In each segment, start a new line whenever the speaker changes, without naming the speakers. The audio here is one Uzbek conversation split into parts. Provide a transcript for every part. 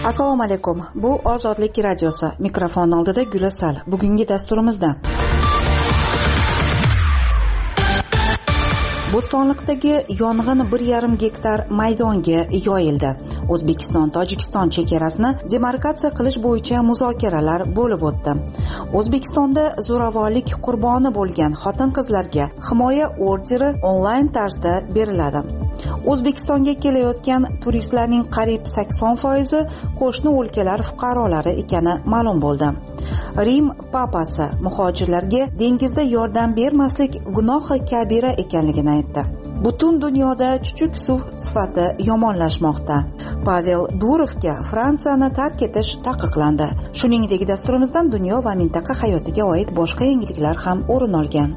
Assalomu alaykum. Bu Ozodlik radiosi. Mikrofon oldida Gulasal. Bugungi dasturimizda Bo'stonliqdagi yong'in 1,5 gektar maydonga yoyildi. O'zbekiston-Tojikiston chegarasini demarkatsiya qilish bo'yicha muzokaralar bo'lib o'tdi. O'zbekistonda zo'ravonlik qurboni bo'lgan xotin-qizlarga himoya orderi onlayn tarzda beriladi. O'zbekistonga kelayotgan turistlarning qariyb 80% qo'shni o'lkalar fuqarolari ekani ma'lum bo'ldi. Rim papasi muhojirlarga dengizda yordam bermaslik gunohi kabira ekanligini aytdi. Butun dunyoda chuchuk suv sifati yomonlashmoqda. Pavel Durovga Fransiyani tark etish taqiqlandi. Shuningdek, dasturimizdan dunyo va mintaqa hayotiga oid boshqa yangiliklar ham o'rin olgan.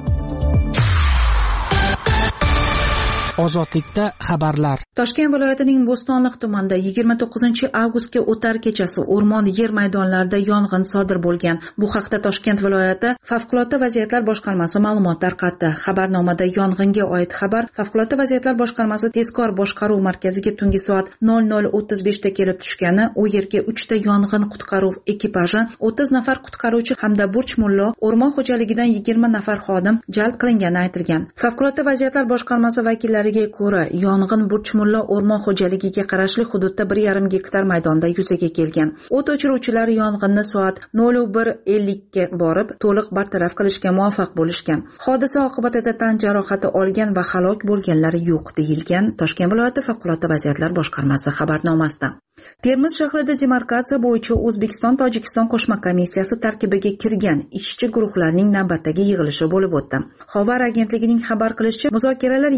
Ozodlikda xabarlar.
Toshkent viloyatining Bo'stonliq tumanida 29-avgustga o'tar kechasi o'rmon yer maydonlarida yong'in sodir bo'lgan. Bu haqda Toshkent viloyati Favqulodda vaziyatlar boshqarmasi ma'lumot tarqatdi. Xabarnomada yong'inga oid xabar Favqulodda vaziyatlar boshqarmasi tezkor boshqaruv markaziga tungi soat 00:35 da kelib tushgani, u yerga 3 ta yong'in qutqaruv ekipaji, 30 nafar qutqaruvchi hamda Burch Mullo o'rmon xo'jaligidan 20 nafar xodim jalb qilingani aytilgan. Favqulodda vaziyatlar boshqarmasi vakillari ko'ra yong'in Burch Mullo o'rmon xo'jaligiga qarashli hududda 1,5 gektar maydonda yuzaga kelgan. O't o'chiruvchilar yong'inni soat 01:50 ga borib to'liq bartaraf qilishga muvaffaq bo'lishgan. Hodisa oqibatida tan jarohati olgan va halok bo'lganlar yo'q deyilgan Toshkent viloyati favqulodda vaziyatlar boshqarmasi xabarnomasida. Termiz shahrida demarkatsiya bo'yicha O'zbekiston-Tojikiston qo'shma komissiyasi tarkibiga kirgan ishchi guruhlarning navbatdagi yig'ilishi bo'lib o'tdi. Xabar agentligining xabar qilishicha, muzokaralar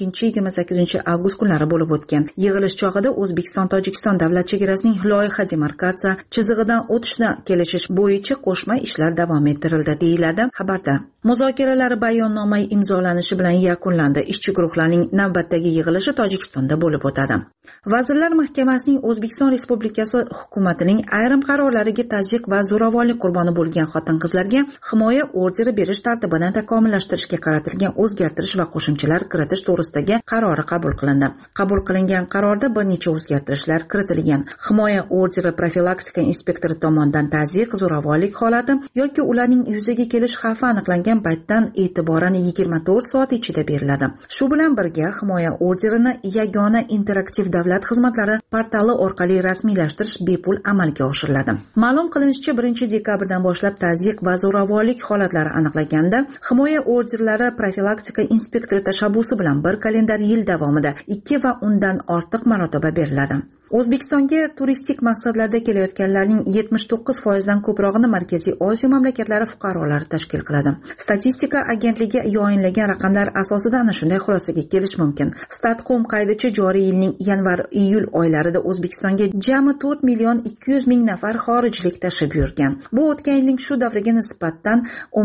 22-28 avgust kunlari bo'lib o'tgan. Yig'ilish chog'ida O'zbekiston-Tojikiston davlat chegarasining loyiha demarkatsiya chizig'idan o'tishni kelishish bo'yicha qo'shma ishlar davom ettirildi, deyiladi xabarda. Muzokaralar bayonnoma imzolanishi bilan yakunlandi. Ishchi guruhlarning navbatdagi yig'ilishi Tojikistonda bo'lib o'tadi. Vazirlar Mahkamasining O'zbekiston Respublikasi hukumatining ayrim qarorlariga tazyiq va zo'ravonlik qurboni bo'lgan xotin-qizlarga himoya orderi berish tartibini takomillashtirishga qaratilgan o'zgartirish va qo'shimchalar kiritish to'g'risidagi qarori qabul qilindi. Qabul qilingan qarorda bir necha o'zgartirishlar kiritilgan. Himoya orderi profilaktika inspektori tomonidan tazyiq, zo'ravonlik holati yoki ularning yuzaga kelish xavfi aniqlangan paytdan e'tiboran 24 soat ichida beriladi. Shu bilan birga himoya orderini yagona interaktiv davlat xizmatlari portali orqali rasmiylashtirish bepul amalga oshiriladi. Ma'lum qilinishicha, 1-dekabrdan boshlab tazyiq va zo'ravonlik holatlari aniqlaganda himoya orderlari profilaktika inspektori tashabbusi bilan bir kalendar yil davomida 2 va undan ortiq marotaba beriladi. O'zbekistonga turistik maqsadlarda kelayotganlarning 79% dan ko'prog'ini Markaziy Osiyo mamlakatlari fuqarolari tashkil qiladi. Statistika agentligi yayinlagan raqamlar asosida ana shunday xulosaga kelish mumkin. Statcom qaydicha joriy yilning yanvar-iyul oylarida O'zbekistonga jami 4,200,000 nafar xorijlik tashrif buyurgan. Bu o'tgan yilning shu davriga nisbatan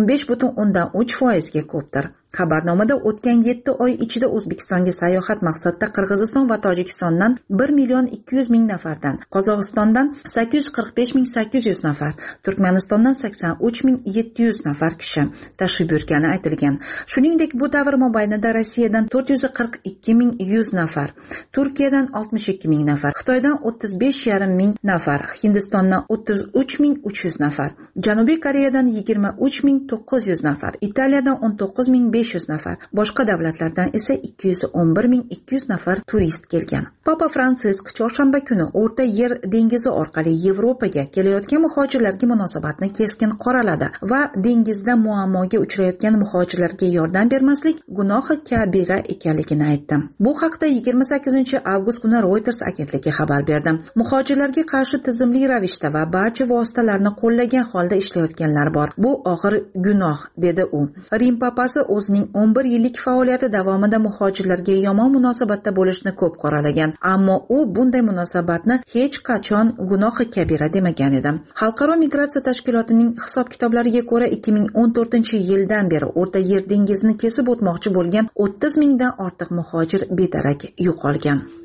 15,3% ga ko'pdir. Xabarnomada o'tgan 7 oy ichida O'zbekistonga sayohat maqsadida Qirg'iziston va Tojikistondan 1,200,000 nafardan, Qozog'istondan 845,800 nafar, Turkmanistondan 83,700 nafar kishi tashrif buyurgani aytilgan. Shuningdek, bu davr mobaynida Rossiyadan 442,100 nafar, Turkiyadan 62,000 nafar, Xitoydan 35,500 nafar, Hindistondan 33,300 nafar, Janubiy Koreyadan 23,900 nafar, Italiyadan 19,500 nafar, boshqa davlatlardan esa 211,200 nafar turist kelgan. Papa Fransisk chorshanba kuni O'rta Yer dengizi orqali Yevropaga kelayotgan muhojirlarga munosabatni keskin qoraladi va dengizda muammoga uchrayotgan muhojirlarga yordam bermaslik gunohi kabira ekanligini aytdi. Bu haqda 28-avgust kuni Reuters agentligi xabar berdi. Muhojirlarga qarshi tizimli ravishda va barcha vositalarni qo'llagan holda ishlayotganlar bor. Bu og'ir gunoh, dedi u. Rim papasi o'zining 11 yillik faoliyati davomida muhojirlarga yomon munosabatda bo'lishni ko'p qoralagan, ammo u bunday munosabatni hech qachon gunohi kabira demagan edi. Xalqaro migratsiya tashkilotining hisob-kitoblariga ko'ra 2014-yildan beri O'rta Yer dengizini kesib o'tmoqchi bo'lgan 30,000 dan ortiq muhojir bedarak yo'qolgan.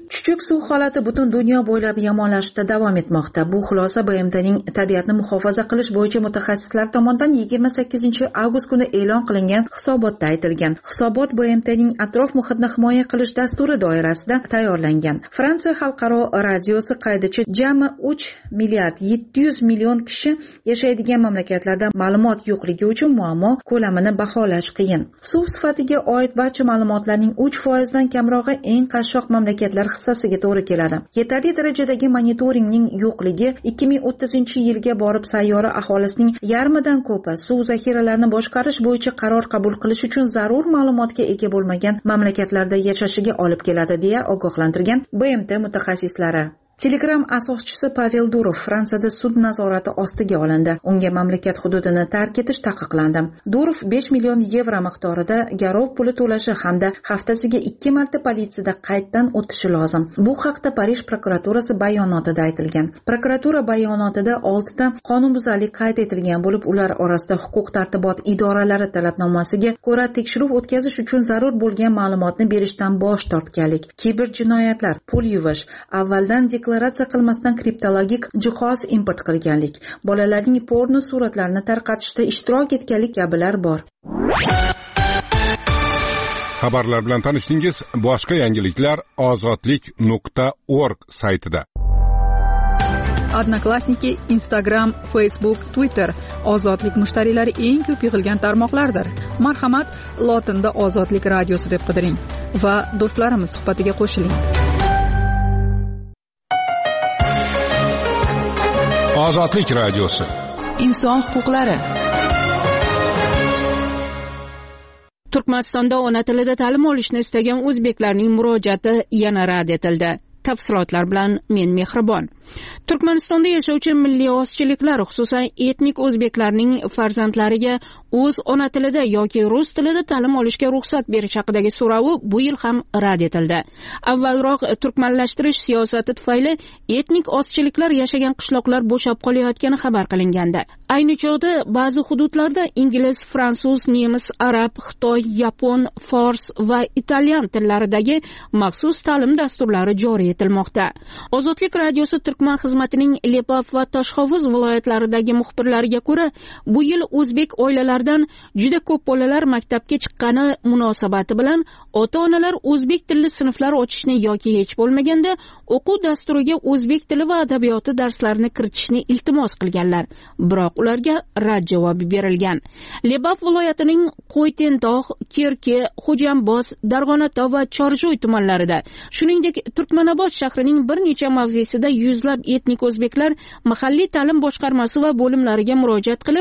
Chuchuk suv holati butun dunyo bo'ylab yomonlashishda davom etmoqda. Bu xulosa BMTning tabiatni muhofaza qilish bo'yicha mutaxassislar tomonidan 28-avgust kuni e'lon qilingan hisobotda aytilgan. Hisobot BMTning atrof muhitni himoya qilish dasturi doirasida tayyorlangan. Fransiya xalqaro radiosi qaydichi jami 3,7 milliard kishi yashaydigan mamlakatlarda ma'lumot yo'qligi uchun muammo ko'lamini baholash qiyin. Suv sifatiga oid barcha ma'lumotlarning 3% dan kamrog'i eng qashshoq mamlakatlar hissasiga to'g'ri keladi. Yetarli darajadagi monitoringning yo'qligi 2030-yilga borib sayyora aholisining yarmidan ko'pi suv zaxiralarini boshqarish bo'yicha qaror qabul qilish uchun zarur ma'lumotga ega bo'lmagan mamlakatlarda yashashiga olib keladi deya ogohlantirgan BMT mutaxassislari. Telegram asoschisi Pavel Durov Fransiyada sud nazorati ostiga olindi. Unga mamlakat hududini tark etish taqiqlandi. Durov 5 million yevro miqdorida garov puli to'lashi hamda haftasiga 2 marta politsiyada qayddan o'tishi lozim. Bu haqda Parij prokuraturasi bayonotida aytilgan. Prokuratura bayonotida 6 ta qonunbuzarlik qayd etilgan bo'lib, ular orasida huquq-tartibot idoralari talabnomasiga ko'ra tekshiruv o'tkazish uchun zarur bo'lgan ma'lumotni berishdan bosh tortganlik, kiber jinoyatlar, pul yuvish, avvaldan deklaratsiya qilmasdan kriptologik jihoz import qilganlik, bolalarning porno suratlarini tarqatishda ishtirok etganlik kabilar bor.
Xabarlar bilan tanishdingiz. Boshqa yangiliklar ozodlik.org saytida.
Odnoklassniki, Instagram, Facebook, Twitter ozodlik mushtariylari eng ko'p yig'ilgan tarmoqlardir. Marhamat, lotinda Ozodlik radiosi deb qidiring va do'stlarimiz suhbatiga qo'shiling.
Ozodlik radiosi.
Inson huquqlari.
Turkmanistonda ona tilida ta'lim olishni istagan o'zbeklarning murojaati yana rad etildi. Tafsilotlar bilan men Mehribon. Turkmanistonda yashovchi milliy ozchiliklar, xususan etnik o'zbeklarning farzandlariga o'z ona tilida yoki rus tilida ta'lim olishga ruxsat berish haqidagi so'rovi bu yil ham rad etildi. Avvalroq turkmanlashtirish siyosati tufayli etnik ozchiliklar yashagan qishloqlar bo'shab qolayotgani xabar qilingandi. Ayni chog'da ba'zi hududlarda ingliz, fransuz, nemis, arab, xitoy, yapon, fors va italyan tillaridagi maxsus ta'lim dasturlari joriy etilmoqda. Ozodlik radiosi Turkman xizmatining Lepov va Toshhovuz viloyatlaridagi muxbirlariga ko'ra, bu yil o'zbek oilalaridan juda ko'p bolalar maktabga chiqqani munosabati bilan ota-onalar o'zbek tilli sinflar ochishni yoki hech bo'lmaganda o'quv dasturiga o'zbek tili va adabiyoti darslarini kiritishni iltimos qilganlar. Biroq ularga rad javobi berilgan. Lepov viloyatining Qo'ytentog', Kerki, Xo'jamboz, Darg'onatov va Chorjoy tumanlarida, shuningdek Turkmanobod shahrining bir necha mavzesida yuzlab etnik o'zbeklar mahalliy ta'lim boshqarmasi va bo'limlariga murojaat qilib,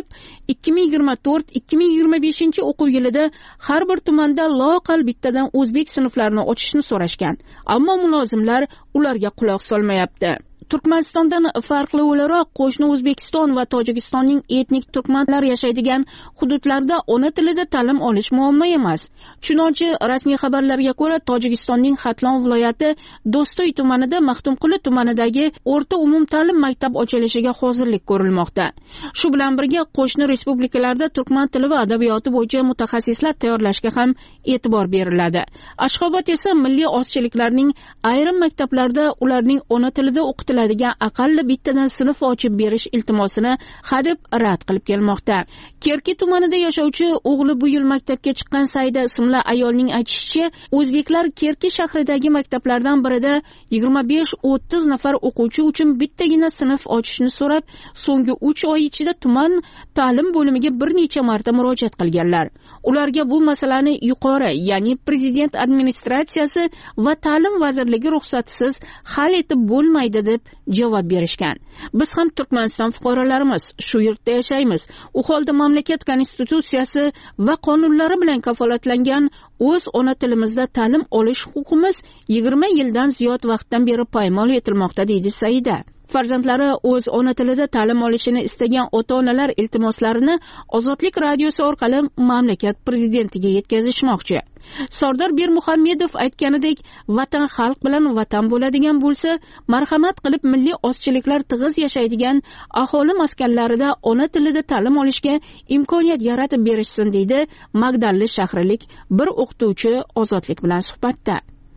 2024-2025 o'quv yilida har bir tumanda loqal bittadan o'zbek sinflarini ochishni so'rashgan. Ammo mulozimlar ularga quloq solmayapti. Turkmanistondan farqli o'laroq qo'shni O'zbekiston va Tojikistonning etnik turkmanlar yashaydigan hududlarda ona tilida ta'lim olish muammo emas. Chunonchi rasmiy xabarlarga ko'ra Tojikistonning Xatlon viloyati Do'stoy tumanida Maxtumquli tumanidagi o'rta umumta'lim maktab ochilishiga hozirlik ko'rilmoqda. Shu bilan birga qo'shni respublikalarda turkman tili va adabiyoti bo'yicha mutaxassislar tayyorlashga ham e'tibor beriladi. Ashxobod esa milliy ozchiliklarning ayrim maktablarda ularning ona tilida o'qitiladigan aqalli bittadan sinf ochib berish iltimosini hadeb rad qilib kelmoqda. Kerki tumanida yashovchi o'g'li bu yil maktabga chiqqan Saida ismli ayolning aytishicha, o'zbeklar Kerki shahridagi maktablardan birida 25-30 nafar o'quvchi uchun bittagina sinf ochishni so'rab, so'nggi 3 oy ichida tuman ta'lim bo'limiga bir necha marta murojaat qilganlar. Ularga bu masalani yuqori, ya'ni prezident administratsiyasi va ta'lim vazirligi ruxsatisiz hal etib bo'lmaydi deb javob berishgan. Biz ham Turkmaniston fuqarolarimiz, shu yurtda yashaymiz. U holda mamlakat konstitutsiyasi va qonunlari bilan kafolatlangan o'z ona tilimizda ta'lim olish huquqimiz 20 yildan ziyod vaqtdan beri poymol etilmoqda, deydi Saida. Farzandlari o'z ona tilida ta'lim olishini istagan ota-onalar iltimoslarini Ozodlik radiosi orqali mamlakat prezidentiga yetkazishmoqchi. Sardor Bermuhammedov aytganidek, vatan xalq bilan vatan bo'ladigan bo'lsa, marhamat qilib milliy ozchiliklar tig'iz yashaydigan aholi maskanlarida ona tilida ta'lim olishga imkoniyat yaratib berishsin, deydi Magdalli shahrilik bir o'qituvchi Ozodlik bilan suhbatda.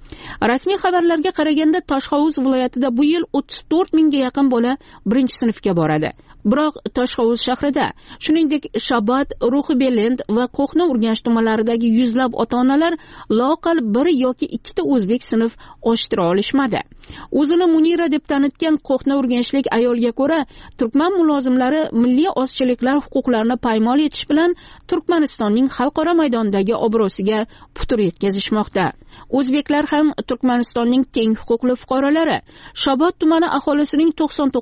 Rasmiy xabarlarga qaraganda Toshhovuz viloyatida bu yil 34 mingga yaqin bola 1-sinfga boradi. Biroq Toshhovuz shahrida, shuningdek Shabot, Ruhi-Belend va Qo'hna Urganch tumanlaridagi yuzlab ota-onalar loqal 1 yoki 2 ta o'zbek sinf ochittira olishmadi. O'zini Munira deb tanitgan Qo'hna Urganchlik ayolga ko'ra, turkman mulozimlari milliy ozchiliklar huquqlarini paymol etish bilan Turkmanistonning xalqaro maydondagi obro'siga putur yetkazishmoqda. O'zbeklar ham Turkmanistonning teng huquqli fuqarolari. Shabot tumani aholisining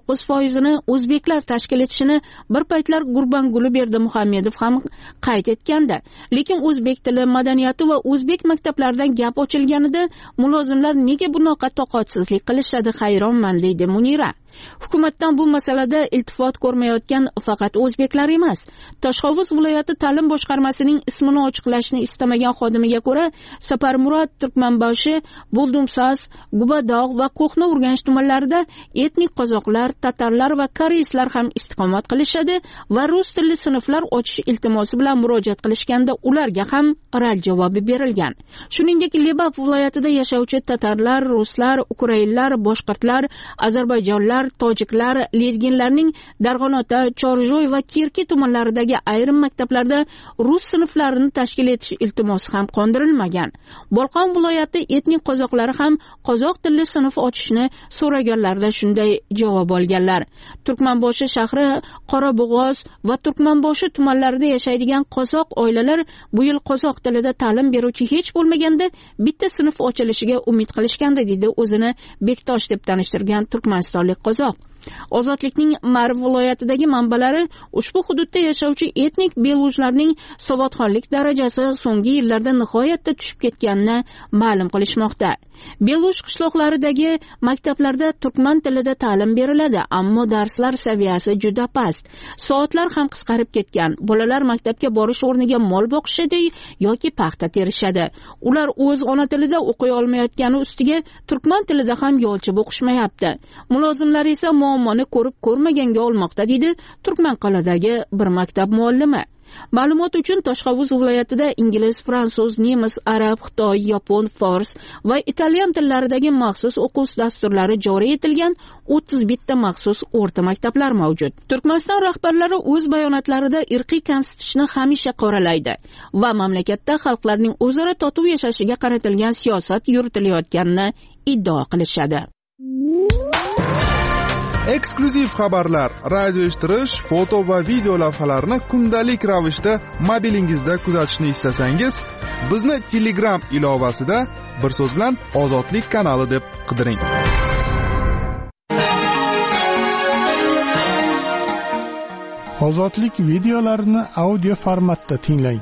99%ni o'zbeklar tashkil etishini bir paytlar Gurbanguli Berdimuhammedov ham qayd etgandi. Lekin o'zbek tili, madaniyati va o'zbek maktablaridan gap ochilganida mulozimlar nega bunaqa toqatsizlik qilishadi, hayronman, deydi Munira. Hukumatdan bu masalada iltifot ko'rmayotgan faqat o'zbeklar emas. Toshhovuz viloyati ta'lim boshqarmasining ismini ochiqlashni istamagan xodimiga ko'ra, Saparmurod, Turkmanboshi, Buldumsas, Gubadog' va Qo'hna Urganch tumanlarida etnik qozoqlar, tatarlar va koreyslar ham istiqomat qilishadi va rus tilli sinflar ochish iltimosi bilan murojaat qilishganda ularga ham rad javobi berilgan. Shuningdek, Lebap viloyatida yashovchi tatarlar, ruslar, ukrainlar, boshqirdlar, ozarbayjonlar, tojiklar, lezginlarning Darg'anota, Chorjoy va Kirki tumanlaridagi ayrim maktablarda rus sinflarini tashkil etish iltimosi ham qondirilmagan. Bolqon viloyati etnik qozoqlari ham qozoq tilli sinf ochishni so'raganlarda shunday javob olganlar. Turkmanboshi shahri, Qorabog'oz va Turkmanboshi tumanlarida yashaydigan qozoq oilalar bu yil qozoq tilida ta'lim beruvchi hech bo'lmaganda bitta sinf ochilishiga umid qilishganda, deydi o'zini Bektosh deb tanishtirgan turkmanistonlik qozoq. Ozodlikning Marv viloyatidagi manbalari ushbu hududda yashovchi etnik belujlarning savodxonlik darajasi so'nggi yillarda nihoyatda tushib ketganini ma'lum qilishmoqda. Belush qishloqlaridagi maktablarda turkman tilida ta'lim beriladi, ammo darslar saviyasi juda past. Soatlar ham qisqarib ketgan. Bolalar maktabga borish o'rniga mol boqishadi yoki paxta terishadi. Ular o'z ona tilida o'qiy olmayotgani ustiga turkman tilida ham yolchib o'qishmayapti. Mulozimlar esa muammoni ko'rib ko'rmaganga olmoqda, deydi Turkmanqal'adagi bir maktab muallimi. Ma'lumot uchun Toshhovuz viloyatida ingliz, fransuz, nemis, arab, xitoy, yapon, fors va italyan tillaridagi maxsus o'quv dasturlari joriy etilgan 31 ta maxsus o'rta maktablar mavjud. Turkmaniston rahbarlari o'z bayonotlarida irqiy kamsitishni hamisha qoralaydi va mamlakatda xalqlarning o'zaro totuv yashashiga qaratilgan siyosat yuritilayotganini iddao qilishadi.
Eksklyuziv xabarlar, radio eshittirish, foto va video lavhalarni kundalik ravishda mobilingizda kuzatishni istasangiz, bizni Telegram ilovasida bir so'z bilan Ozodlik kanali deb qidiring.
Ozodlik videolarini audio formatda tinglang.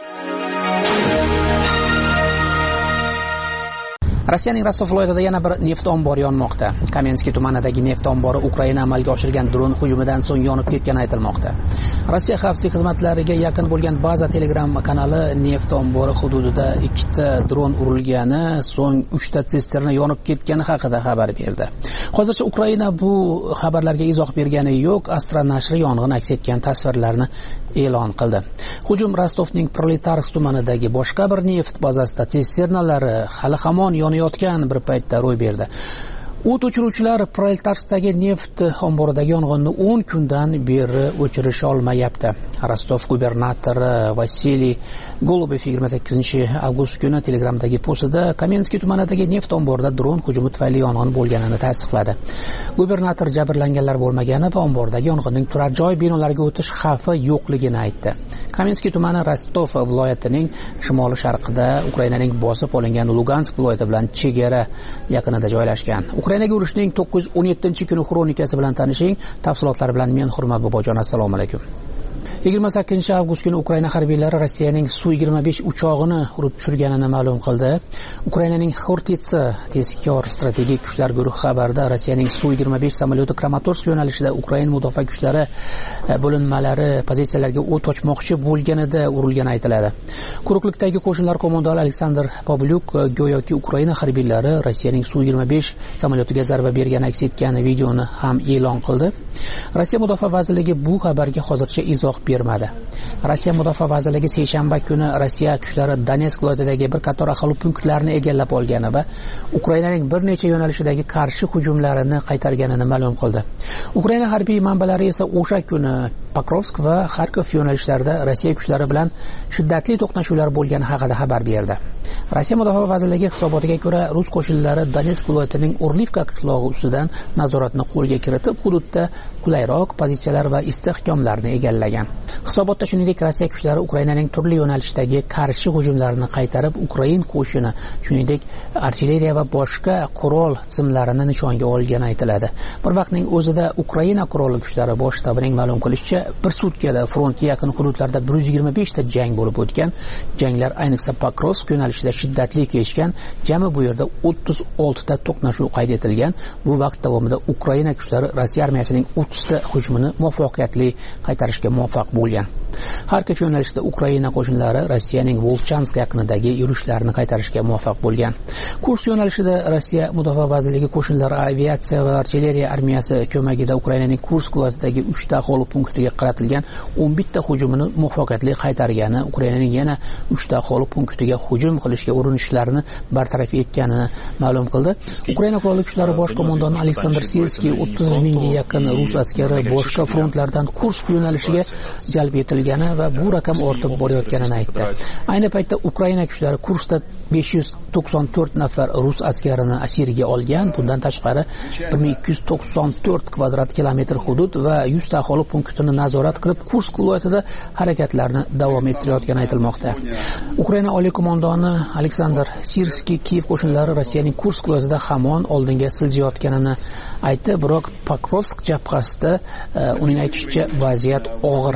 Rossiyaning Rostov viloyatida yana bir neft ombori yonmoqda. Kamenskiy tumanidagi neft ombori Ukraina amalga oshirgan dron hujumidan so'ng yonib ketgani aytilmoqda. Rossiya xavfsizlik xizmatlariga yaqin bo'lgan baza Telegram kanali neft ombori hududida 2 ta dron urilgani, so'ng 3 ta sisterna yonib ketgani haqida xabar berdi. Hozircha Ukraina bu xabarlarga izoh bergani yo'q. Astra nashri yong'in aks etgan tasvirlarni e'lon qildi. Hujum Rostovning Proletarsk tumanidagi boshqa bir neft bazasida sisternalari hali hamon yonayotgan bir paytda ro'y berdi. O't o'chiruvchilar Proletarskdagi neft omboridagi yong'inni 10 kundan beri o'chirisha olmayapti. Rostov gubernatori Vasiliy Golubov 28-avgust kuni Telegramdagi postida Kamenskiy tumanidagi neft omborida dron hujumi tufayli yong'in bo'lganini tasdiqladi. Gubernator jabrlanganlar bo'lmagani va ombordagi yong'inning turar joy binolariga o'tish xavfi yo'qligini aytdi. Kamenskiy tumani Rostov viloyatining shimoli-sharqida Ukrainaning bosib olingan Lugansk viloyati bilan chegara yaqinida joylashgan. Ukrainaga urushning 917-kuni xronikasi bilan tanishing. Tafsilotlar bilan men Hurmat Bobojon, assalomu alaykum. 28-avgust kuni Ukraina harbiylari Rossiyaning Su-25 uchog'ini urib tushirganini ma'lum qildi. Ukrainaning Xortitsa tezkor strategik kuchlar guruhi xabarida Rossiyaning Su-25 samolyoti Kramatorsk yo'nalishida Ukraina mudofaa kuchlari bo'linmalari pozitsiyalariga o't ochmoqchi bo'lganida urilgani aytiladi. Quruqlikdagi qo'shinlar qo'mondoni Aleksandr Pavlyuk go'yoki Ukraina harbiylari Rossiyaning Su-25 samolyotiga zarba bergani aks etgan videoni ham e'lon qildi. Rossiya mudofaa vazirligi bu xabarga hozircha izoh izoh bermadi. Rossiya mudofaa vazirligi seshanba kuni Rossiya kuchlari Donetsk viloyatidagi bir qator aholi punktlarini egallab olgani va Ukrainaning bir necha yo'nalishidagi qarshi hujumlarini qaytarganini ma'lum qildi. Ukraina harbiy manbalari esa o'sha kuni Pokrovsk va Kharkov yo'nalishlarida Rossiya kuchlari bilan shiddatli to'qnashuvlar bo'lgani haqida xabar berdi. Rossiya mudofaa vazirligi hisobotiga ko'ra, rus qo'shinlari Donetsk viloyatining Orlivka qishlog'i ustidan nazoratni qo'lga kiritib, hududda qulayroq pozitsiyalar va istehkomlarni egallagan. Hisobotda shuningdek, Rossiya kuchlari Ukrainaning turli yo'nalishdagi qarshi hujumlarini qaytarib, Ukrain qo'shini, shuningdek artilleriya va boshqa qurol tizimlarini nishonga olgani aytiladi. Bir vaqtning o'zida Ukraina qurolli kuchlari bosh shtabining ma'lum qilishicha, bir sutkada frontga yaqin hududlarda 125 ta jang bo'lib o'tgan. Janglar ayniqsa Pokrovsk yo'nalishida shiddatli kechgan. Jami bu yerda 36 ta to'qnashuv qayd etilgan. Bu vaqt davomida Ukraina kuchlari Rossiya armiyasining 30 ta hujumini muvaffaqiyatli qaytarishga muvaffaq bo'lgan. Kharkov yo'nalishida Ukraina qo'shinlari Rossiyaning Volchansk yaqinidagi yurishlarni qaytarishga muvaffaq bo'lgan. Kursk yo'nalishida Rossiya mudofaa vazirligi qo'shinlari aviatsiya va artilleriya armiyasi ko'magida Ukrainaning Kursk viloyatidagi 3 ta aholi punktiga qaratilgan 11 ta hujumini muvaffaqiyatli qaytargani, Ukrainaning yana 3 ta aholi punktiga hujum qilishga urinishlarini bartaraf etganini ma'lum qildi. Ukraina qurolli kuchlari bosh qo'mondoni Aleksandr Sirskiy 30 mingga yaqin rus askari boshqa frontlardan Kursk yo'nalishiga jalb etilgani va bu raqam ortib borayotganini aytdi. Ayni paytda Ukraina kuchlari Kurskda 594 nafar rus askarini asirga olgan. Bundan tashqari 1294 kvadrat kilometr hudud va 100 ta aholi punktini nazorat qilib, Kursk viloyatida harakatlarni davom ettirayotgani aytilmoqda. Ukraina oliy qo'mondoni Aleksandr Sirskiy Kiyev qo'shinlari Rossiyaning Kursk viloyatida hamon oldinga siljayotganini aytdi, biroq Pokrovsk jabhasida uning aytishicha vaziyat og'ir.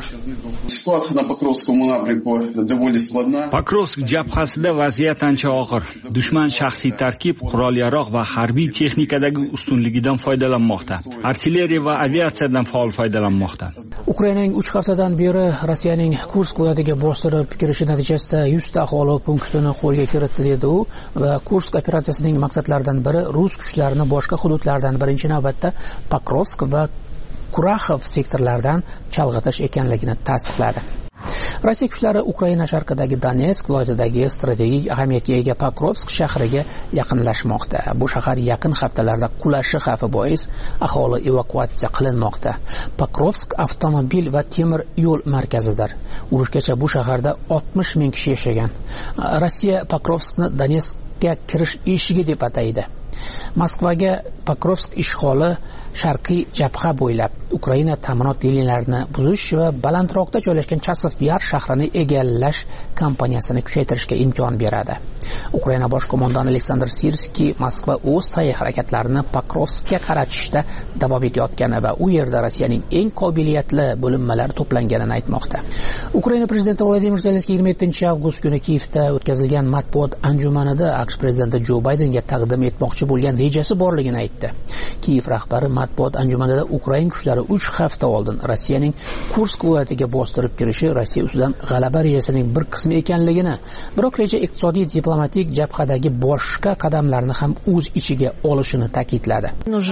Pokrovsk jabhasida vaziyat ancha og'ir. Dushman shaxsiy tarkib, qurol-yarog' va harbiy texnikadagi ustunligidan foydalanmoqda. Artilleriya va aviatsiyadan faol foydalanmoqda.
Ukrainaning 3 haftadan beri Rossiyaning Kursk viloyatiga bostirib kirishi natijasida 100 ta aholi punktini qo'lga kiritdi dedi u va Kursk operatsiyasining maqsadlaridan biri rus kuchlarini boshqa hududlardan birinchi navbatda Pokrovsk va Kuraxov sektorlaridan chalg'itish ekanligini tasdiqladi. Rossiya kuchlari Ukraina sharqidagi Donetsk viloyatidagi strategik ahamiyatga ega Pokrovsk shahriga yaqinlashmoqda. Bu shahar yaqin haftalarda qulashi xavfi bois aholi evakuatsiya qilinmoqda. Pokrovsk avtomobil va temir yo'l markazidir. Urushgacha bu shaharda 60 ming kishi yashagan. Rossiya Pokrovskni Donetskga kirish eshigi deb ataydi. Moskvaga Pokrovsk ishg'oli sharqiy jabha bo'ylab Ukraina ta'minot liniyalarini buzish va balandroqda joylashgan Chasov Yar shahrini egallash kampaniyasini kuchaytirishga imkon beradi. Ukraina bosh qo'mondoni Aleksandr Sirskiy Moskva o'z harakatlarini Pokrovskka qaratishda davom etayotgani va u yerda Rossiyaning eng qobiliyatli bo'linmalari to'planganini aytmoqda. Ukraina prezidenti Vladimir Zelenskiy 27-avgust kuni Kiyevda o'tkazilgan matbuot anjumanida AQSh prezidenti Jo Baydenga taqdim etmoqchi bo'lgan rejasi borligini aytdi. Kiyev rahbari matbuot anjumanida Ukraina kuchlari 3 hafta oldin Rossiyaning Kursk viloyatiga bostirib kirishi Rossiya ustidan g'alaba rejasining bir qismi ekanligini, biroq reja iqtisodiy diplomatik jabhadagi boshqa qadamlarni ham o'z ichiga olishini ta'kidladi.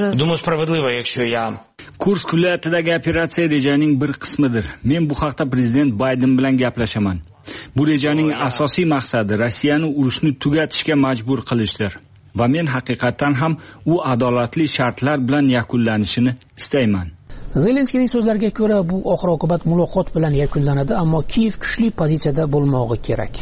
Kursk viloyatidagi operatsiya rejaning bir qismidir. Men bu haqda prezident Bayden bilan gaplashaman. Bu rejaning asosiy maqsadi Rossiyani urushni tugatishga majbur qilishdir. Va men haqiqatan ham u adolatli shartlar bilan yakunlanishini istayman.
Zelenskiyning so'zlariga ko'ra, bu oxir-oqibat muloqot bilan yakunlanadi, ammo Kiyev kuchli pozitsiyada bo'lmog'i kerak.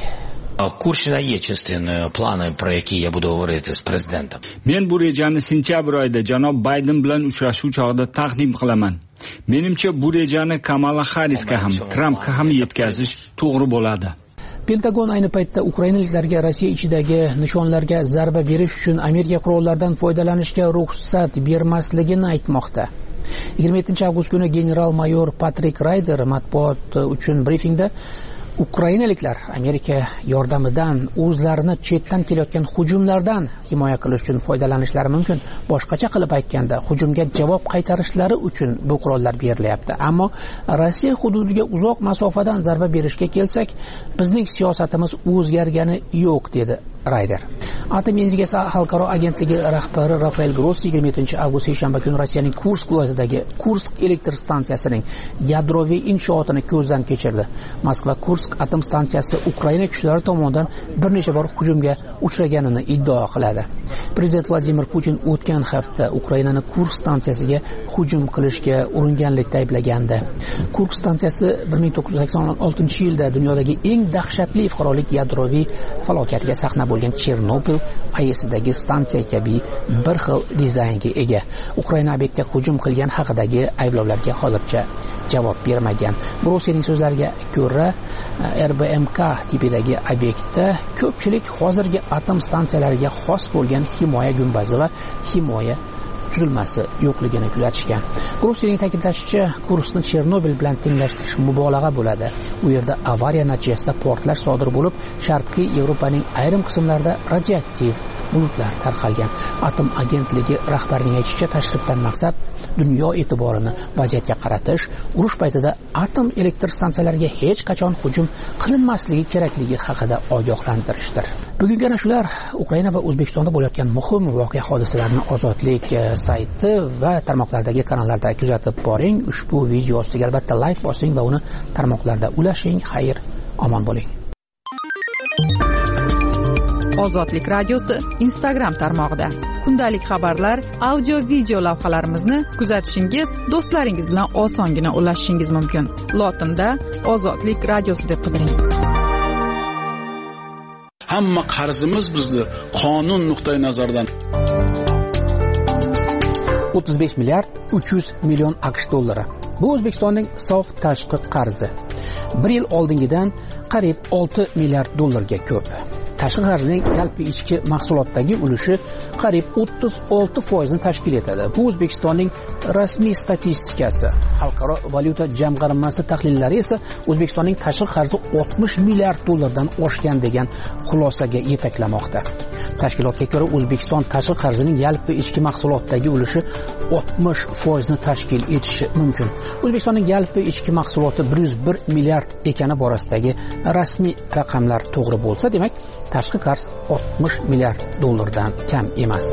Men bu rejani sentyabr oyida janob Bayden bilan uchrashuv chog'ida taqdim qilaman. Menimcha bu rejani Kamala Harrisga ham, Trumpga ham yetkazish to'g'ri bo'ladi.
Pentagon ayni paytda ukrainaliklarga Rossiya ichidagi nishonlarga zarba berish uchun Amerika qurollaridan foydalanishga ruxsat bermasligini aytmoqda. 27-avgust kuni general-mayor Patrik Ryder matbuot uchun brifingda Ukrainaliklar Amerika yordamidan o'zlarini chetdan kelayotgan hujumlardan himoya qilish uchun foydalanishlari mumkin. Boshqacha qilib aytganda, hujumga javob qaytarishlari uchun bu qurollar berilyapti. Ammo Rossiya hududiga uzoq masofadan zarba berishga kelsak, bizning siyosatimiz o'zgargani yo'q, dedi Rayder. Atom energiyasi xalqaro agentligi rahbari Rafael Grossi 27-avgust seshanba kuni Rossiyaning Kursk viloyatidagi Kursk elektr stansiyasining yadroviy inshootini ko'zdan kechirdi. Moskva Kursk atom stansiyasi Ukraina kuchlari tomonidan bir necha bor hujumga uchraganini iddao qiladi. Prezident Vladimir Putin o'tgan hafta Ukrainani Kursk stansiyasiga hujum qilishga uringanlikda ayblagandi. Kursk stansiyasi 1986-yilda dunyodagi eng dahshatli fuqarolik yadroviy falokatiga sahna bo'lgan Chernobil AESdagi stansiya kabi bir xil dizaynga ega. Ukraina obyektga hujum qilgan haqidagi ayblovlarga hozircha javob bermagan. Grossining so'zlariga ko'ra, RBMK tipidagi obyektda ko'pchilik hozirgi atom stansiyalariga xos bo'lgan himoya gumbazi va himoya tuzilmasi yo'qligini kuzatishgan. Grossining ta'kidlashicha, Kurskni Chernobil bilan tenglashtirish mubolag'a bo'ladi. U yerda avariya natijasida portlash sodir bo'lib, Sharqiy Yevropaning ayrim qismlarida radioaktiv bulutlar tarqalgan. Atom agentligi rahbarining aytishicha, tashrifdan maqsad dunyo e'tiborini vaziyatga qaratish, urush paytida atom elektr stansiyalariga hech qachon hujum qilinmasligi kerakligi haqida ogohlantirishdir. Bugungi ana shular Ukraina va O'zbekistonda bo'layotgan muhim voqea hodisalarni Ozodlik sayti va tarmoqlardagi kanallarda kuzatib boring. Ushbu video ostiga albatta like bosing va uni tarmoqlarda ulashing. Xayr, omon bo'ling.
Ozodlik radiosi Instagram tarmog'ida kundalik xabarlar, audio video lavhalarimizni kuzatishingiz, do'stlaringiz bilan osongina ulashishingiz mumkin. Lotinda Ozodlik radiosi deb qidiring.
Hamma qarzimiz bizni qonun nuqtai nazaridan
35 milliard 300 million AQSh dollari. Bu O'zbekistonning sof tashqi qarzi. 1 yil oldingidan qariyb 6 milliard dollarga ko'p. Tashqi qarzning yalpi ichki mahsulotdagi ulushi qariyb 36% ni tashkil etadi. Bu O'zbekistonning rasmiy statistikasi. Xalqaro valyuta jamg'armasi tahlillari esa O'zbekistonning tashqi qarzi 60 milliard dollardan oshgan degan xulosaga yetaklamoqda. Tashkilotga ko'ra, O'zbekiston tashqi qarzining yalpi ichki mahsulotdagi ulushi 60% ni tashkil etishi mumkin. O'zbekistonning yalpi ichki mahsuloti 101 milliard ekani borasidagi rasmiy raqamlar to'g'ri bo'lsa, demak, tashqi qarz 60 milliard dollardan kam emas.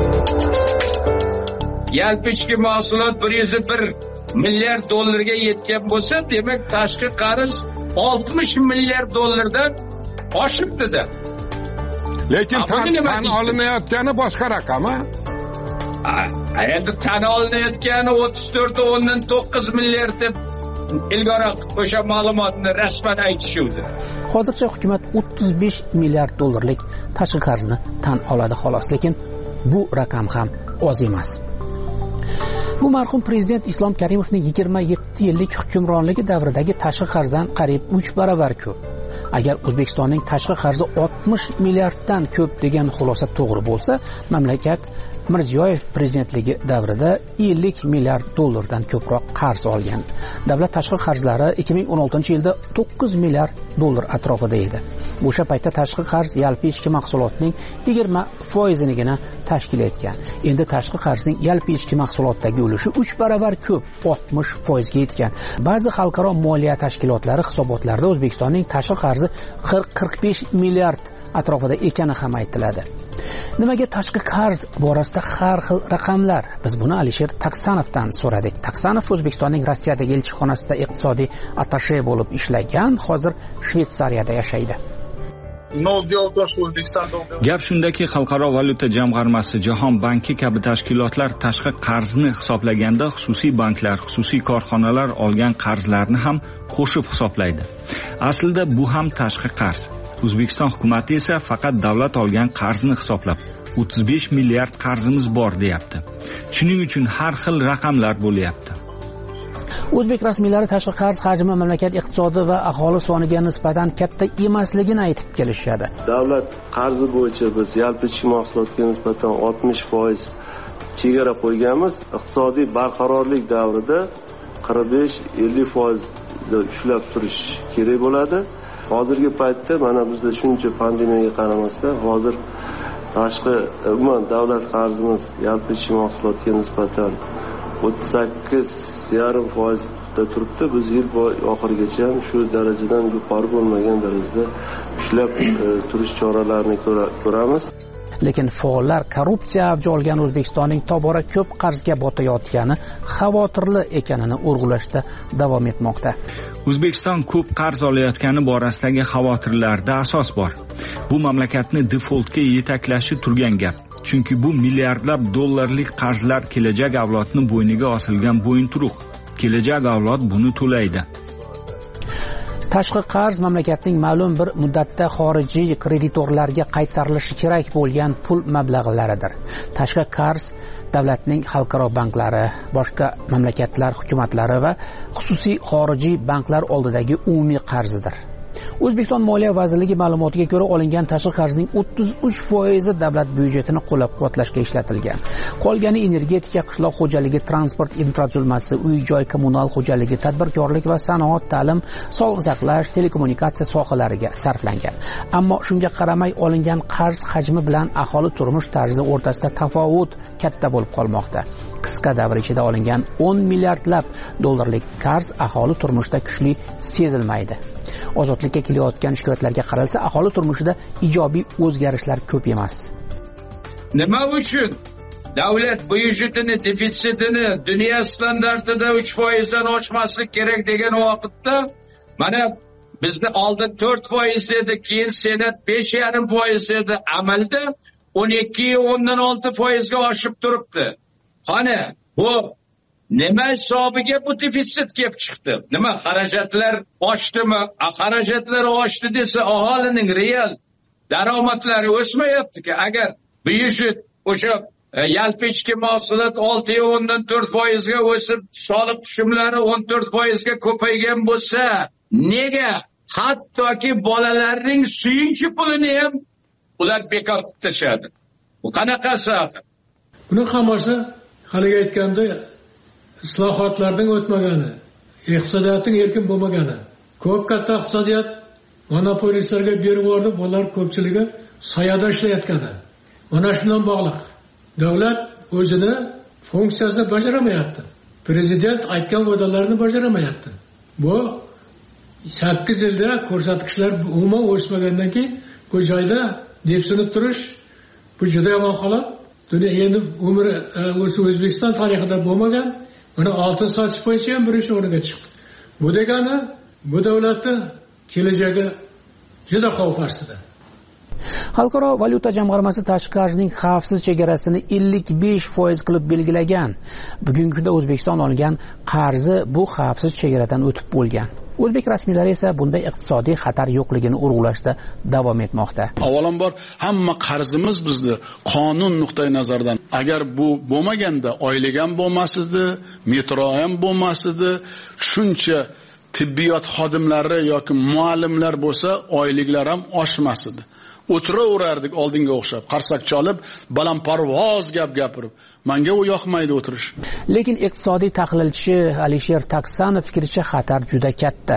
Yalpi ichki mahsulot 101 milliard dollarga yetgan bo'lsa, demak, tashqi qarz 60 milliard dollardan oshibdi-da.
Lekin tan olinayotgani boshqa raqam, a?
Endi tan olinayotgani 34.9 milliard deb ilgari o'sha ma'lumotni rasman aytishuvdi.
Hozircha hukumat 35 milliard dollarlik tashqi qarzni tan oladi xolos, lekin bu raqam ham oz emas. Bu marhum prezident Islom Karimovning 27 yillik hukmronligi davridagi tashqi qarzdan qariyb 3 barobar ko'p. Agar O'zbekistonning tashqi qarzi 60 milliarddan ko'p degan xulosa to'g'ri bo'lsa, mamlakat Mirziyoyev prezidentligi davrida 50 milliard dollardan ko'proq qarz olgan. Davlat tashqi qarzlari 2016-yilda 9 milliard dollar atrofida edi. O'sha paytda tashqi qarz yalpi ichki mahsulotning 20%nigina tashkil etgan. Endi tashqi qarzning yalpi ichki mahsulotdagi ulushi 3 barobar ko'p, 60% ga yetgan. Ba'zi xalqaro moliya tashkilotlari hisobotlarida O'zbekistonning tashqi qarzi 40-45 milliard atrofida ekani ham aytiladi. Nimaga tashqi qarz borasida har xil raqamlar? Biz buni Alisher Taksanovdan so'radik. Taksanov O'zbekistonning Rossiyadagi elchixonasida iqtisodiy attashe bo'lib ishlagan, hozir Shveysariyada yashaydi.
Gap shundaki, Xalqaro valyuta jamg'armasi, Jahon banki kabi tashkilotlar tashqi qarzni hisoblaganda xususiy banklar, xususiy korxonalar olgan qarzlarni ham qo'shib hisoblaydi. Aslida bu ham tashqi qarz. O'zbekiston hukumati esa faqat davlat olgan qarzni hisoblab 35 milliard qarzimiz bor deyapti. Shuning uchun har xil raqamlar bo'lyapti.
O'zbek rasmiylari tashqi qarz hajmi mamlakat iqtisodi va aholi soniga nisbatan katta emasligini aytib kelishadi.
Davlat qarzi bo'yicha biz yalpi ichki mahsulotga nisbatan 60% chegara qo'yganmiz. Iqtisodiy barqarorlik davrida 45-50% da ushlab turish kerak bo'ladi. Hozirgi paytda mana bizda shuncha pandemiyaga qaramasdan hozir tashqi umuman davlat qarzimiz yalpi ichki mahsulotga nisbatan 38,5% da turibdi. Biz yil oxirigacha shu darajadan yuqori bo'lmagan darajada ushlab turish choralarini ko'ramiz.
Lekin faollar korrupsiya avj olgan O'zbekistonning tobora ko'p qarzga botayotgani xavotirli ekanini urg'ulashda davom etmoqda.
O'zbekiston ko'p qarz olayotgani borasidagi xavotirlarda asos bor. Bu mamlakatni defoltga yetaklashi turgan gap. Chunki bu milliardlab dollarlik qarzlar kelajak avlodni bo'yniga osilgan bo'yinturuq. Kelajak avlod buni to'laydi.
Tashqi qarz mamlakatning ma'lum bir muddatda xorijiy kreditorlarga qaytarilishi kerak bo'lgan pul mablag'laridir. Tashqi qarz davlatning xalqaro banklari, boshqa mamlakatlar hukumatlari va xususiy xorijiy banklar oldidagi umumiy qarzidir. O'zbekiston Moliya vazirligi ma'lumotiga ko'ra olingan tashqi qarzning 33% davlat byudjetini qo'llab-quvvatlashga ishlatilgan. Qolgani energetika, qishloq xo'jaligi, transport infratuzilmasi, uy-joy kommunal xo'jaligi, tadbirkorlik va sanoat, ta'lim, sog'liqni saqlash, telekommunikatsiya sohalariga sarflangan. Ammo shunga qaramay olingan qarz hajmi bilan aholi turmush tarzi o'rtasida tafovut katta bo'lib qolmoqda. Qisqa davr ichida olingan 10 milliardlab dollarlik qarz aholi turmushida kuchli sezilmaydi. Ozodlikka kelayotgan shikoyatlarga qaralsa, aholi turmushida ijobiy o'zgarishlar ko'p emas.
Nima uchun davlat byudjetini defitsitini dunyo standartida 3% dan oshmaslik kerak degan vaqtda mana bizni oldin 4% edi, keyin senat 5,5% edi, amalda 12,6% ga oshib turibdi. Qani bu nima hisobiga bu defitsit kelib chiqdi? Nima xarajatlar oshdimi? Xarajatlar oshdi desa aholining real daromadlari o'smayapti-ku. Agar byudjet o'sha yalpi mahsulot 6,4% ga o'sib, soliq tushumlari 14% ga ko'paygan bo'lsa, nega hattoki bolalarning suyunchi pulini ham ular bekor qilib tashadi? Bu qanaqasi?
Buni hammasi haliga aytganda islohotlardan o'tmagani, iqtisodiyotning erkin bo'lmagani, ko'p katta iqtisodiyot monopolistlarga berib yubordi, bular ko'pchiligi soyada ishlayotgani. Mana shundan bog'liq. Davlat o'zini funksiyasini bajaramayapti. Prezident aytgan va'dalarni bajaramayapti. Bu 8 yilda ko'rsatkichlar umuman o'smagandan keyin bu joyda depsinib turish bu juda yomon holat. Dunyo endi umri O'zbekiston tarixida bo'lmagan. Mana oltin sotish bo'yicha ham birinchi o'ringa chiqdi. Bu degani bu davlatning kelajagi juda xavf ostida.
Xalqaro valyuta jamg'armasi tashqi qarzning xavfsiz chegarasini 55% qilib belgilagan. Bugungi kunda O'zbekiston olgan qarzi bu xavfsiz chegaradan o'tib bo'lgan. O'zbek rasmiylari esa bunday iqtisodiy xatar yo'qligini urg'ulashda davom etmoqda.
Avvalambor hamma qarzimiz bizni qonun nuqtai nazaridan agar bu bo'lmaganda oylik ham bo'lmasdi, metro ham bo'lmasdi, shuncha tibbiyot xodimlari yoki muallimlar bo'lsa oyliklar ham oshmasdi. O'tiraverardik oldinga o'xshab, qarsak chalib, balandparvoz gap gapirib. Menga u yoqmaydi o'tirish.
Lekin iqtisodiy tahlilchi Alisher Taksanov fikricha xatar juda katta.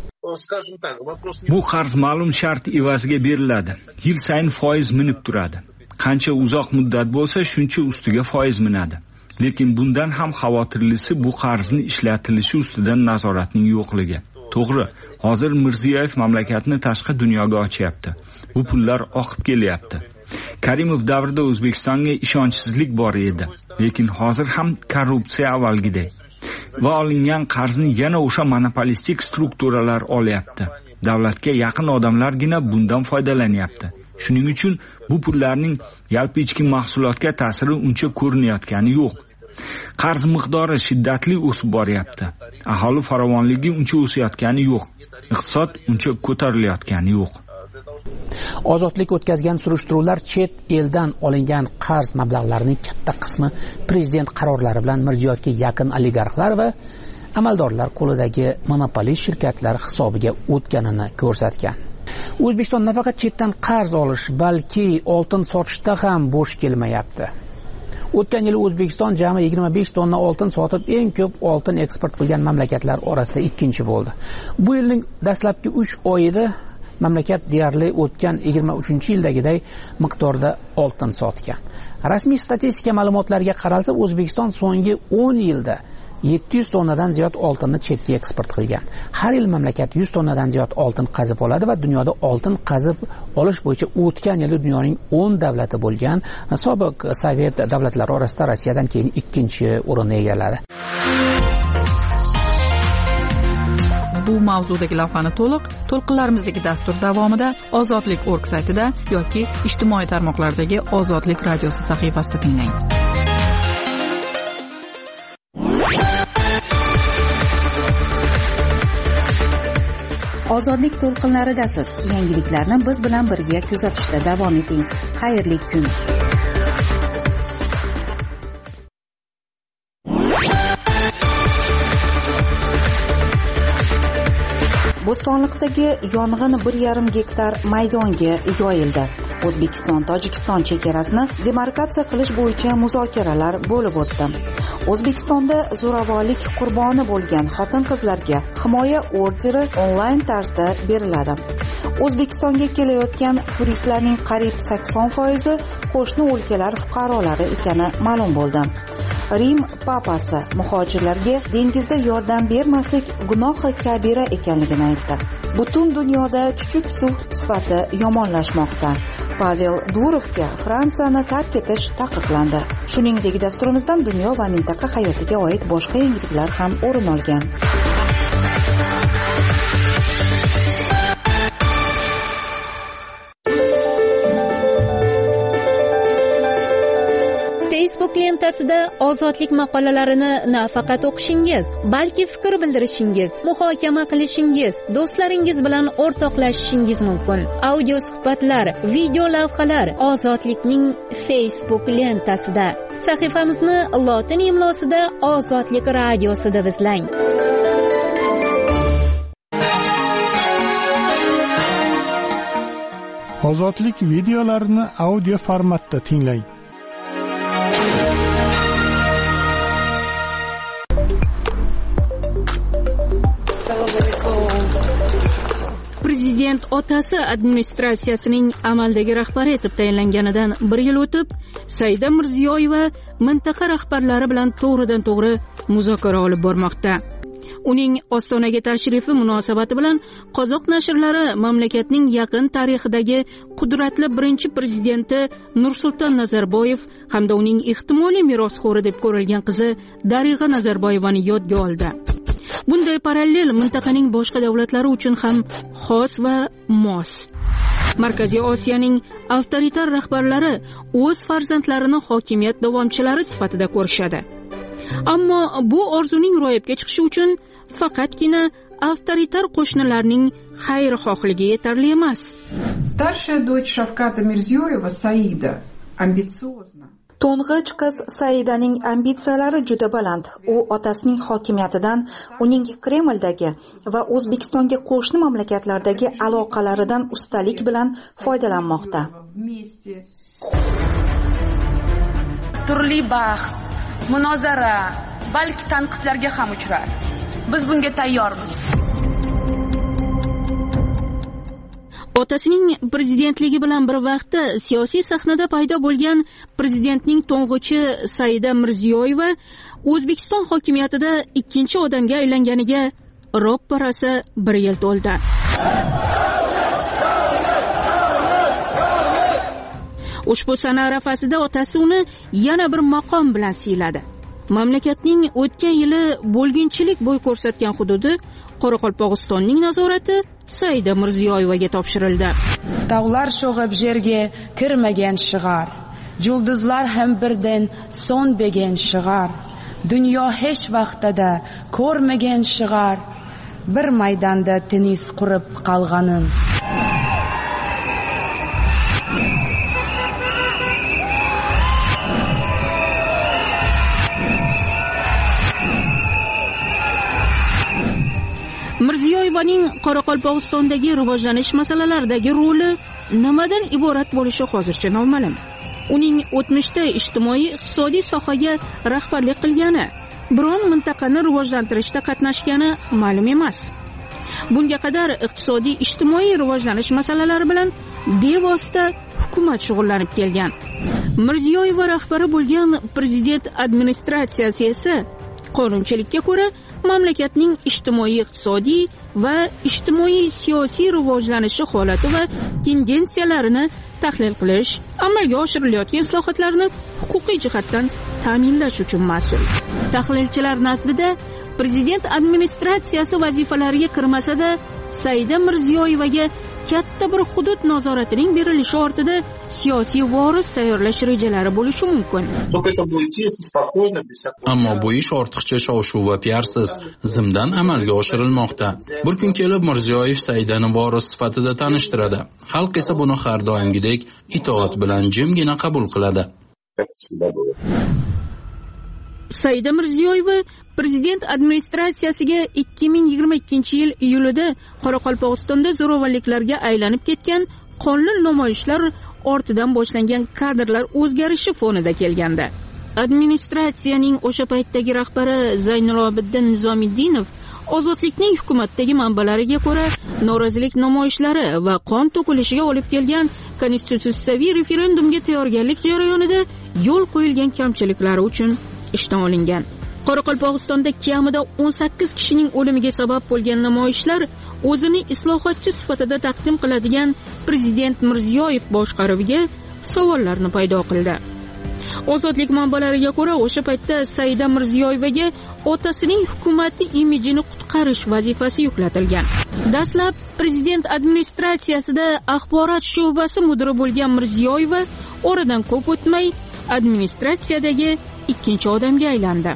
Bu qarz ma'lum shart evaziga beriladi. Yil sayin foiz minib turadi. Qancha uzoq muddat bo'lsa, shuncha ustiga foiz minadi. Lekin bundan ham xavotirlisi bu qarzni ishlatilishi ustidan nazoratning yo'qligi. To'g'ri, hozir Mirziyoyev mamlakatni tashqi dunyoga ochyapti. Bu pullar oqib kelyapti. Karimov davrida O'zbekistonga ishonchsizlik bor edi, lekin hozir ham korrupsiya avvalgidek. Va olingan qarzni yana o'sha monopolistik strukturalar olyapti. Davlatga yaqin odamlargina bundan foydalanyapti. Shuning uchun bu pullarning yalpi ichki mahsulotga ta'siri uncha ko'rinayotgani yo'q. Qarz miqdori shiddatli o'sib boryapti. Aholi farovonligi uncha o'sayotgani yo'q. Iqtisod uncha ko'tarilayotgani yo'q.
Ozodlik o'tkazgan surishtiruvlar chet eldan olingan qarz mablag'larining katta qismi prezident qarorlari bilan Mirziyoyevga yaqin oligarxlar va amaldorlar qo'lidagi monopolist shirkatlar hisobiga o'tganini ko'rsatgan. O'zbekiston nafaqat chetdan qarz olish, balki oltin sotishda ham bo'sh kelmayapti. O'tgan yil O'zbekiston jami 25 tonna oltin sotib, eng ko'p oltin eksport qilgan mamlakatlar orasida ikkinchi bo'ldi. Bu yilning dastlabki 3 oyida mamlakat deyarli o'tgan 23-yildagiday miqdorda oltin sotgan. Rasmiy statistika ma'lumotlariga qaralsa, O'zbekiston so'nggi 10 yilda 700 tonnadan ziyod oltinni chetga eksport qilgan. Har yil mamlakat 100 tonnadan ziyod oltin qazib oladi va dunyoda oltin qazib olish bo'yicha o'tgan yili dunyoning 10 davlati bo'lgan sobiq Sovet davlatlari orasida Rossiyadan keyin 2-o'rinni egalladi.
Bu mavzudagi lavhani to'lqinlarimizdagi dastur davomida ozodlik.org saytida yoki ijtimoiy tarmoqlardagi Ozodlik radiosi sahifasida tinglang.
Ozodlik to'lqinlaridasiz. Yangiliklarni biz bilan birga kuzatishda davom eting. Xayrli kun. Bo'stonliqdagi yong'in 1,5 gektar maydonga yoyildi. O'zbekiston-Tojikiston chegarasini demarkatsiya qilish bo'yicha muzokaralar bo'lib o'tdi. O'zbekistonda zo'ravonlik qurboni bo'lgan xotin-qizlarga himoya orderi onlayn tarzda beriladi. O'zbekistonga kelayotgan turistlarning qariyb 80% qo'shni o'lkalar fuqarolari ekani ma'lum bo'ldi. Rim papasi muhojirlarga dengizda yordam bermaslik gunohi kabira ekanligini aytdi. Butun dunyoda chuchuk suv sifati yomonlashmoqda. Pavel Durovga Fransiyani tark etish taqiqlandi. Shuningdek, dasturimizdan dunyo va mintaqa hayotiga oid boshqa yangiliklar ham o'rin olgan.
Facebook lentasida ozodlik maqolalarini nafaqat o'qishingiz, balki fikr bildirishingiz, muhokama qilishingiz, do'stlaringiz bilan o'rtoqlashishingiz mumkin. Audio suhbatlar, video lavhalar Ozodlikning Facebook lentasida. Sahifamizni lotin imlosida Ozodlik radiosi deb izlang.
Ozodlik videolarini audio formatda tinglang.
Prezident otasi administratsiyasining amaldagi rahbari etib tayinlanganidan 1 yil o'tib, Saida Mirziyoyeva mintaqa rahbarlari bilan to'g'ridan-to'g'ri muzokara olib bormoqda. Uning Ostonaga tashrifi munosabati bilan Qozoq nashrlari mamlakatning yaqin tarixidagi qudratli birinchi prezidenti Nursulton Nazarboyev hamda uning ehtimoliy merosxo'ri deb ko'rilgan qizi Darig'a Nazarboyevani yodga oldi. Bunday parallel mintaqaning boshqa davlatlari uchun ham xos va mos. Markaziy Osiyoning avtoritar rahbarlari o'z farzandlarini hokimiyat davomchilari sifatida ko'rishadi. Ammo bu orzuning ro'yobga chiqishi uchun faqatgina avtoritar qo'shnilarning xayrixohligi yetarli emas.
Старшая дочь Шавката Мирзиёева, Саида, амбициозна.
To'ng'ich qiz Saidaning ambitsiyalari juda baland. U otasining hokimiyatidan, uning Kremldagi va O'zbekistonga qo'shni mamlakatlardagi aloqalaridan ustalik bilan foydalanmoqda.
Turli bahs, munozara, balki tanqidlarga ham uchrar. Biz bunga tayyormiz.
Otasining prezidentligi bilan bir vaqtda siyosiy sahnada paydo bo'lgan prezidentning to'ng'ichi Saida Mirziyoyeva O'zbekiston hokimiyatida ikkinchi odamga aylanganiga ro'pparasi 1 yil to'ldi. Ushbu sana arafasida otasi uni yana bir maqom bilan siyladi. Mamlakatning o'tgan yili bo'lginchilik bo'y ko'rsatgan hududi Qoraqalpog'istonning nazorati Saida Mirziyoyevaga topshirildi.
Tog'lar sho'g'ib yerga kirmagan shigar, yulduzlar ham birdan so'nmagan shigar, dunyo hech vaqtida ko'rmagan shigar, bir maydonda tennis qurib qolganim.
Mirziyoyevaning Qoraqalpog'istondagi rivojlanish masalalaridagi roli nimadan iborat bo'lishi hozircha noma'lum. Uning o'tmishda ijtimoiy-iqtisodiy sohaga rahbarlik qilgani, biron mintaqani rivojlantirishda qatnashgani ma'lum emas. Bunga qadar iqtisodiy-ijtimoiy rivojlanish masalalari bilan bevosita hukumat shug'ullanib kelgan. Mirziyoyeva rahbari bo'lgan prezident administratsiyasi esa qonunchilikka ko'ra mamlakatning ijtimoiy-iqtisodiy va ijtimoiy-siyosiy rivojlanishi holati va tendensiyalarini tahlil qilish, amalga oshirilayotgan islohotlarni huquqiy jihatdan ta'minlash uchun mas'ul. Tahlilchilar nazdida prezident administratsiyasi vazifalariga kirmasa-da, Saida Mirziyoyevaga katta bir hudud nazoratining berilishi ortida siyosiy voris tayyorlash rejalari bo'lishi mumkin.
Ammo bu ish ortiqcha shov-shuv va piarsiz zimdan amalga oshirilmoqda. Bir kun kelib Mirziyoyev Saidani voris sifatida tanishtiradi. Xalq esa buni har doimgidek itoat bilan jimgina qabul qiladi.
Saida Mirziyoyeva prezident administratsiyasiga 2022-yil iyulida Qoraqalpog'istonda zo'ravonliklarga aylanib ketgan qonli namoyishlar ortidan boshlangan kadrlar o'zgarishi fonida kelgandi. Administratsiyaning o'sha paytdagi rahbari Zaynilobiddin Nizomiddinov ozodlikning hukumatdagi manbalariga ko'ra norozilik namoyishlari va qon to'kilishiga olib kelgan konstitutsiyaviy referendumga tayyorgarlik jarayonida yo'l qo'yilgan kamchiliklari uchun ishdan olingan. Qoraqalpog'istonda kamida 18 kishining o'limiga sabab bo'lgan namoyishlar o'zini islohotchi sifatida taqdim qiladigan prezident Mirziyoyev boshqaruviga savollarni paydo qildi. Ozodlik manbalariga ko'ra, o'sha paytda Saida Mirziyoyevaga otasining hukumati imijini qutqarish vazifasi yuklatilgan. Dastlab prezident administratsiyasida axborot sho'basi mudiri bo'lgan Mirziyoyeva oradan ko'p o'tmay administratsiyadagi ikkinchi odamga aylandi.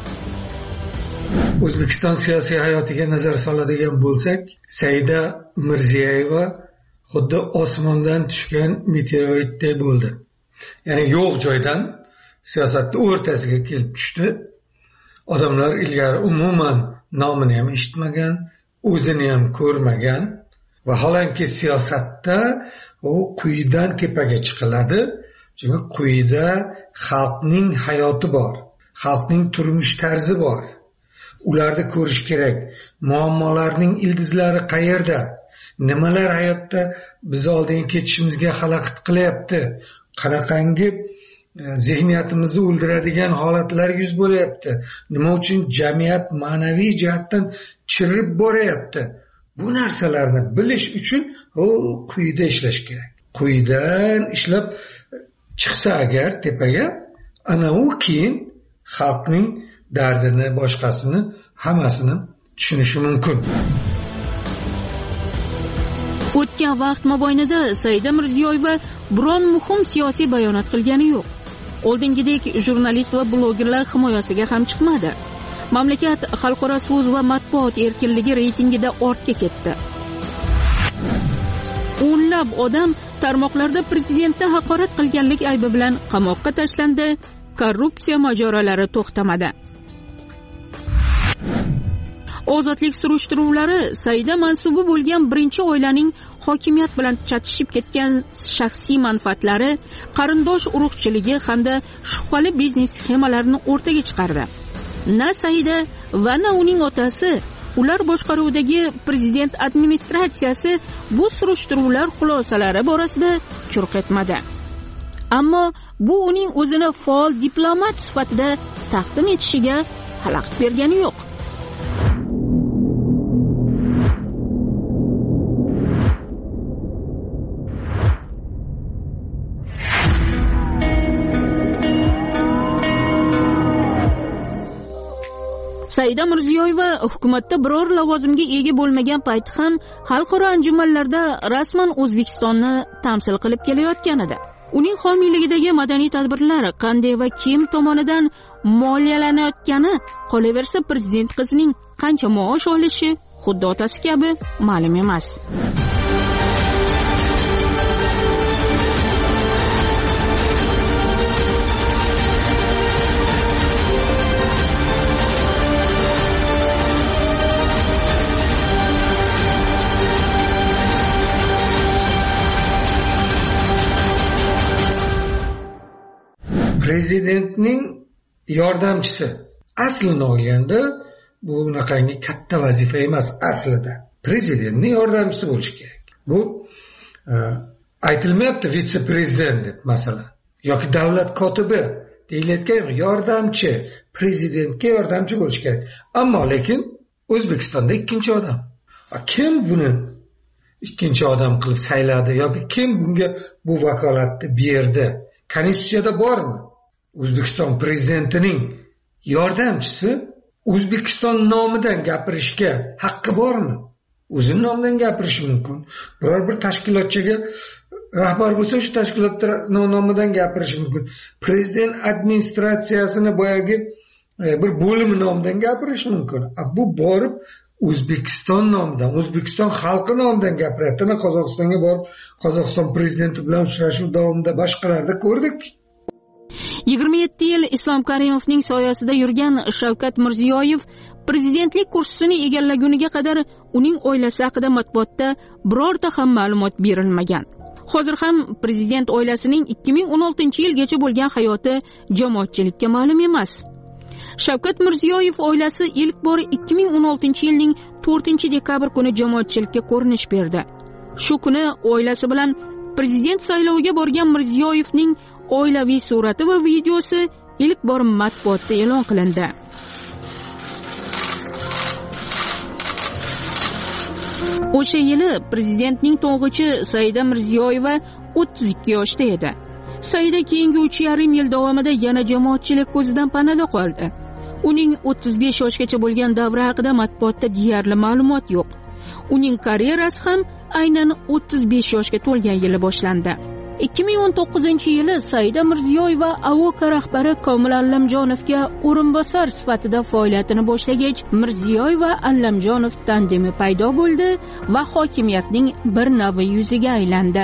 O'zbekiston siyosiy hayotiga nazar soladigan bo'lsak, Saida Mirziyoyeva xuddi osmondan tushgan meteoritday bo'ldi. Ya'ni yo'q joydan siyosatni o'rtasiga kelib tushdi. Odamlar ilgari umuman nomini ham eshitmagan, o'zini ham ko'rmagan va holanki siyosatda u quyidan tepaga chiqiladi. Chunki quyida xalqning hayoti bor, xalqning turmush tarzi bor. Ularni ko'rish kerak. Muammolarning ildizlari qayerda? Nimalar hayotda biz oldiga ketishimizga xalaqit qilyapti? Qanaqangi zihniyatimizni o'ldiradigan holatlar yuz bo'lyapti? Nima uchun jamiyat ma'naviy jihatdan chirib boryapti? Bu narsalarni bilish uchun quyida ishlash kerak. Quyidan ishlab chiqsa agar tepaga, ana u keyin xalqning dardini, boshqasini, hammasini tushunishi mumkin.
O'tgan vaqt mobaynida Saida Mirziyoyeva biron muhim siyosiy bayonot qilgani yo'q. Oldingidek jurnalist va blogerlar himoyasiga ham chiqmadi. Mamlakat xalqaro so'z va matbuot erkinligi reytingida ortga ketdi. O'nlab odam tarmoqlarda prezidentni haqorat qilganlik aybi bilan qamoqqa tashlandi. Korrupsiya mojarolari to'xtamadi. Ozodlik surishtiruvlari Saida mansubi bo'lgan birinchi oilaning hokimiyat bilan chatishib ketgan shaxsiy manfaatlari, qarindosh urug'chiligi hamda shubhali biznes sxemalarini o'rtaga chiqardi. Na Saida va na uning otasi, ular boshqaruvidagi prezident administratsiyasi bu surishtiruvlar xulosalari borasida churq etmadi. Ammo bu uning o'zini faol diplomat sifatida taqdim etishiga xalaqit bergani yo'q. Saida Mirziyoyeva hukumatda biror lavozimga ega bo'lmagan payti ham xalqaro anjumanlarda rasman O'zbekistonni tamsil qilib kelayotgan edi. Uning homiyligidagi madaniy tadbirlar qanday va kim tomonidan moliyalanayotgani, qolaversa prezident qizining qancha maosh olishi xuddi otasi kabi ma'lum emas.
Prezidentning yordamchisi aslini olganda bu unaqangi katta vazifa emas aslida. Prezidentning yordamchisi bo'lishi kerak. Bu aytilmayapti vitse-prezident deb masalan yoki davlat kotibi deyilayotgan yordamchi, prezidentga yordamchi bo'lish kerak. Ammo lekin O'zbekistonda ikkinchi odam. Kim buni ikkinchi odam qilib sayladi yoki kim bunga bu vakolatni berdi? Konstitutsiyada bormi? O'zbekiston prezidentining yordamchisi O'zbekiston nomidan gapirishga haqqi bormi? O'zining nomidan gapirishi mumkin. Biror bir tashkilotchiga rahbar bo'lsa, shu tashkilot nomidan gapirishi mumkin. Prezident administratsiyasini boyagi bir bo'limi nomidan gapirishi mumkin. Bu borib O'zbekiston nomidan, O'zbekiston xalqi nomidan gapiryapti. Qozog'istonga borib, Qozog'iston prezidenti bilan uchrashuv davomida boshqalarda ko'rdik.
27 yil Islom Karimovning soyasida yurgan Shavkat Mirziyoyev prezidentlik kursisini egallaguniga qadar uning oilasi haqida matbuotda birorta ham ma'lumot berilmagan. Hozir ham prezident oilasining 2016-yilgacha bo'lgan hayoti jamoatchilikka ma'lum emas. Shavkat Mirziyoyev oilasi ilk bor 2016-yilning 4-dekabr kuni jamoatchilikka ko'rinish berdi. Shu kuni oilasi bilan prezident sayloviga borgan Mirziyoyevning oilaviy surati va videosi ilk bor matbuotda e'lon qilindi. O'sha yili prezidentning to'ng'ichi Saida Mirziyoyeva 32 yoshda edi. Saida keyingi 3,5 yil davomida yana jamoatchilik ko'zidan panada qoldi. Uning 35 yoshgacha bo'lgan davri haqida matbuotda deyarli ma'lumot yo'q. Uning karyerasi ham aynan 35 yoshga to'lgan yili boshlandi. 2019-yili Saida Mirziyoyeva AOK rahbari Komil Allamjonovga o'rinbosar sifatida faoliyatini boshlagach, Mirziyoyeva Allamjonov tandemi paydo bo'ldi va hokimiyatning bir navi yuziga aylandi.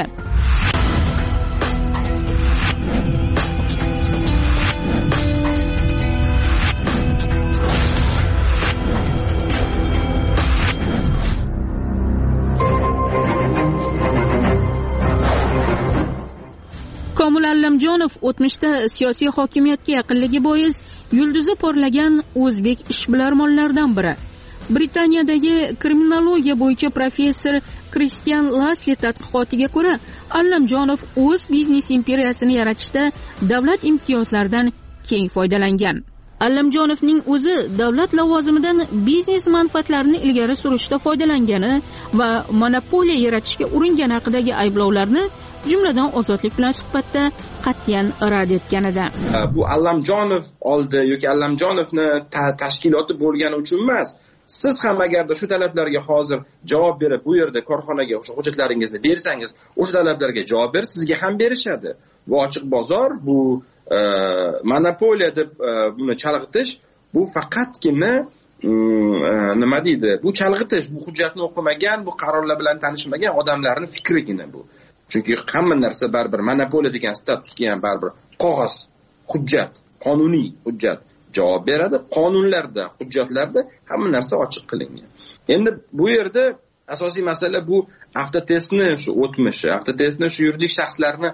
Komil Allamjonov o'tmishda siyosiy hokimiyatga yaqinligi bois yulduzi porlagan o'zbek ishbilarmonlaridan biri. Britaniyadagi kriminologiya bo'yicha professor Kristian Lasli tadqiqotiga ko'ra, Allamjonov o'z biznes imperiyasini yaratishda davlat imtiyozlaridan keng foydalangan. Allamjonovning o'zi davlat lavozimidan biznes manfaatlarini ilgari surishda foydalangani va monopoliya yaratishga uringani haqidagi ayblovlarni jumladan Ozodlik bilan suhbatda qat'iyan rad etgan edi.
Bu Allamjonov oldi yoki Allamjonovni tashkiloti bo'lgani uchun emas. Siz ham agarda shu talablarga hozir javob berib, bu yerda korxonaga o'sha hujjatlaringizni bersangiz, o'sha talablarga javob berib, sizga ham berishadi. Bu ochiq bozor, bu monopoliya deb buni chalg'itish, bu faqatgina nima deydi? Bu chalg'itish, bu hujjatni o'qimagan, bu qarorlar bilan tanishmagan odamlarning fikrigina bu. Chunki hamma narsa baribir monopoliya degan statusga ham baribir qog'oz, hujjat, qonuniy hujjat javob beradi. Qonunlarda, hujjatlarda hamma narsa ochiq qilingan. Endi bu yerda asosiy masala bu avtotestni shu o'tmishi, avtotestni shu yuridik shaxslarni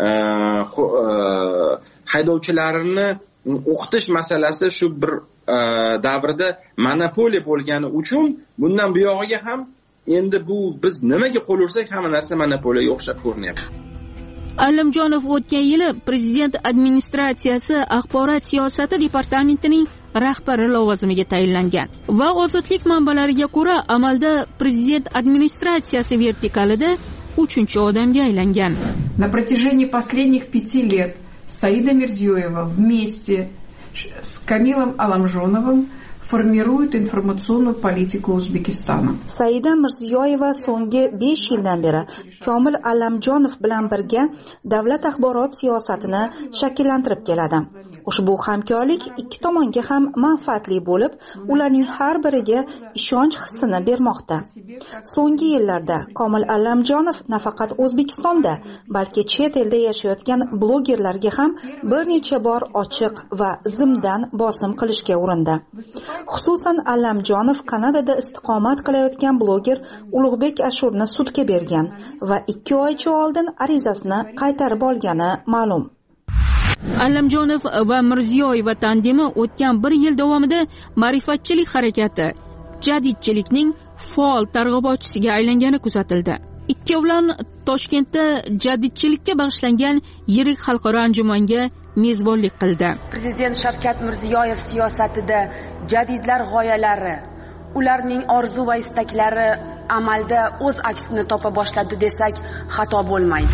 haydovchilarini o'qitish masalasi shu bir davrda monopoliya bo'lgani uchun bundan bu yog'iga ham endi bu biz nimaga qo'l ursak hamma narsa monopoliyaga o'xshab ko'rinyapti.
Allamjonov o'tgan yili prezident administratsiyasi axborot siyosati departamentining rahbari lavozimiga tayinlangan va Ozodlik manbalariga ko'ra amalda prezident administratsiyasi vertikalida 3-odamga aylangan.
На протяжении последних 5 лет Саида Мирзиёева вместе с Камилом Алламжоновым формирует информационную политику Узбекистана.
Saida Mirziyoyeva so'nggi 5 yildan beri Komil Allamjonov bilan birga davlat axborot siyosatini shakllantirib keladi. Ushbu hamkorlik ikki tomonga ham manfaatli bo'lib, ularning har biriga ishonch hissini bermoqda. So'nggi yillarda Komil Allamjonov nafaqat O'zbekistonda, balki chet elda yashayotgan blogerlarga ham bir necha bor ochiq va zimdan bosim qilishga urindi. Xususan Allamjonov Kanadada istiqomat qilayotgan bloger Ulug'bek Ashurni sudga bergan va 2 oycha oldin arizasini qaytarib olgani ma'lum.
Allamjonov va Mirziyoyeva tandemi o'tgan 1 yil davomida ma'rifatchilik harakati, jadidchilikning faol targ'ibotchisiga aylangani kuzatildi. Ikkovlon Toshkentda jadidchilikka bag'ishlangan yirik xalqaro anjumanga mezbonlik qildi.
Prezident Shavkat Mirziyoyev siyosatida jadidlar g'oyalari, ularning orzu va istaklari amalda o'z aksini topa boshladi desak xato bo'lmaydi.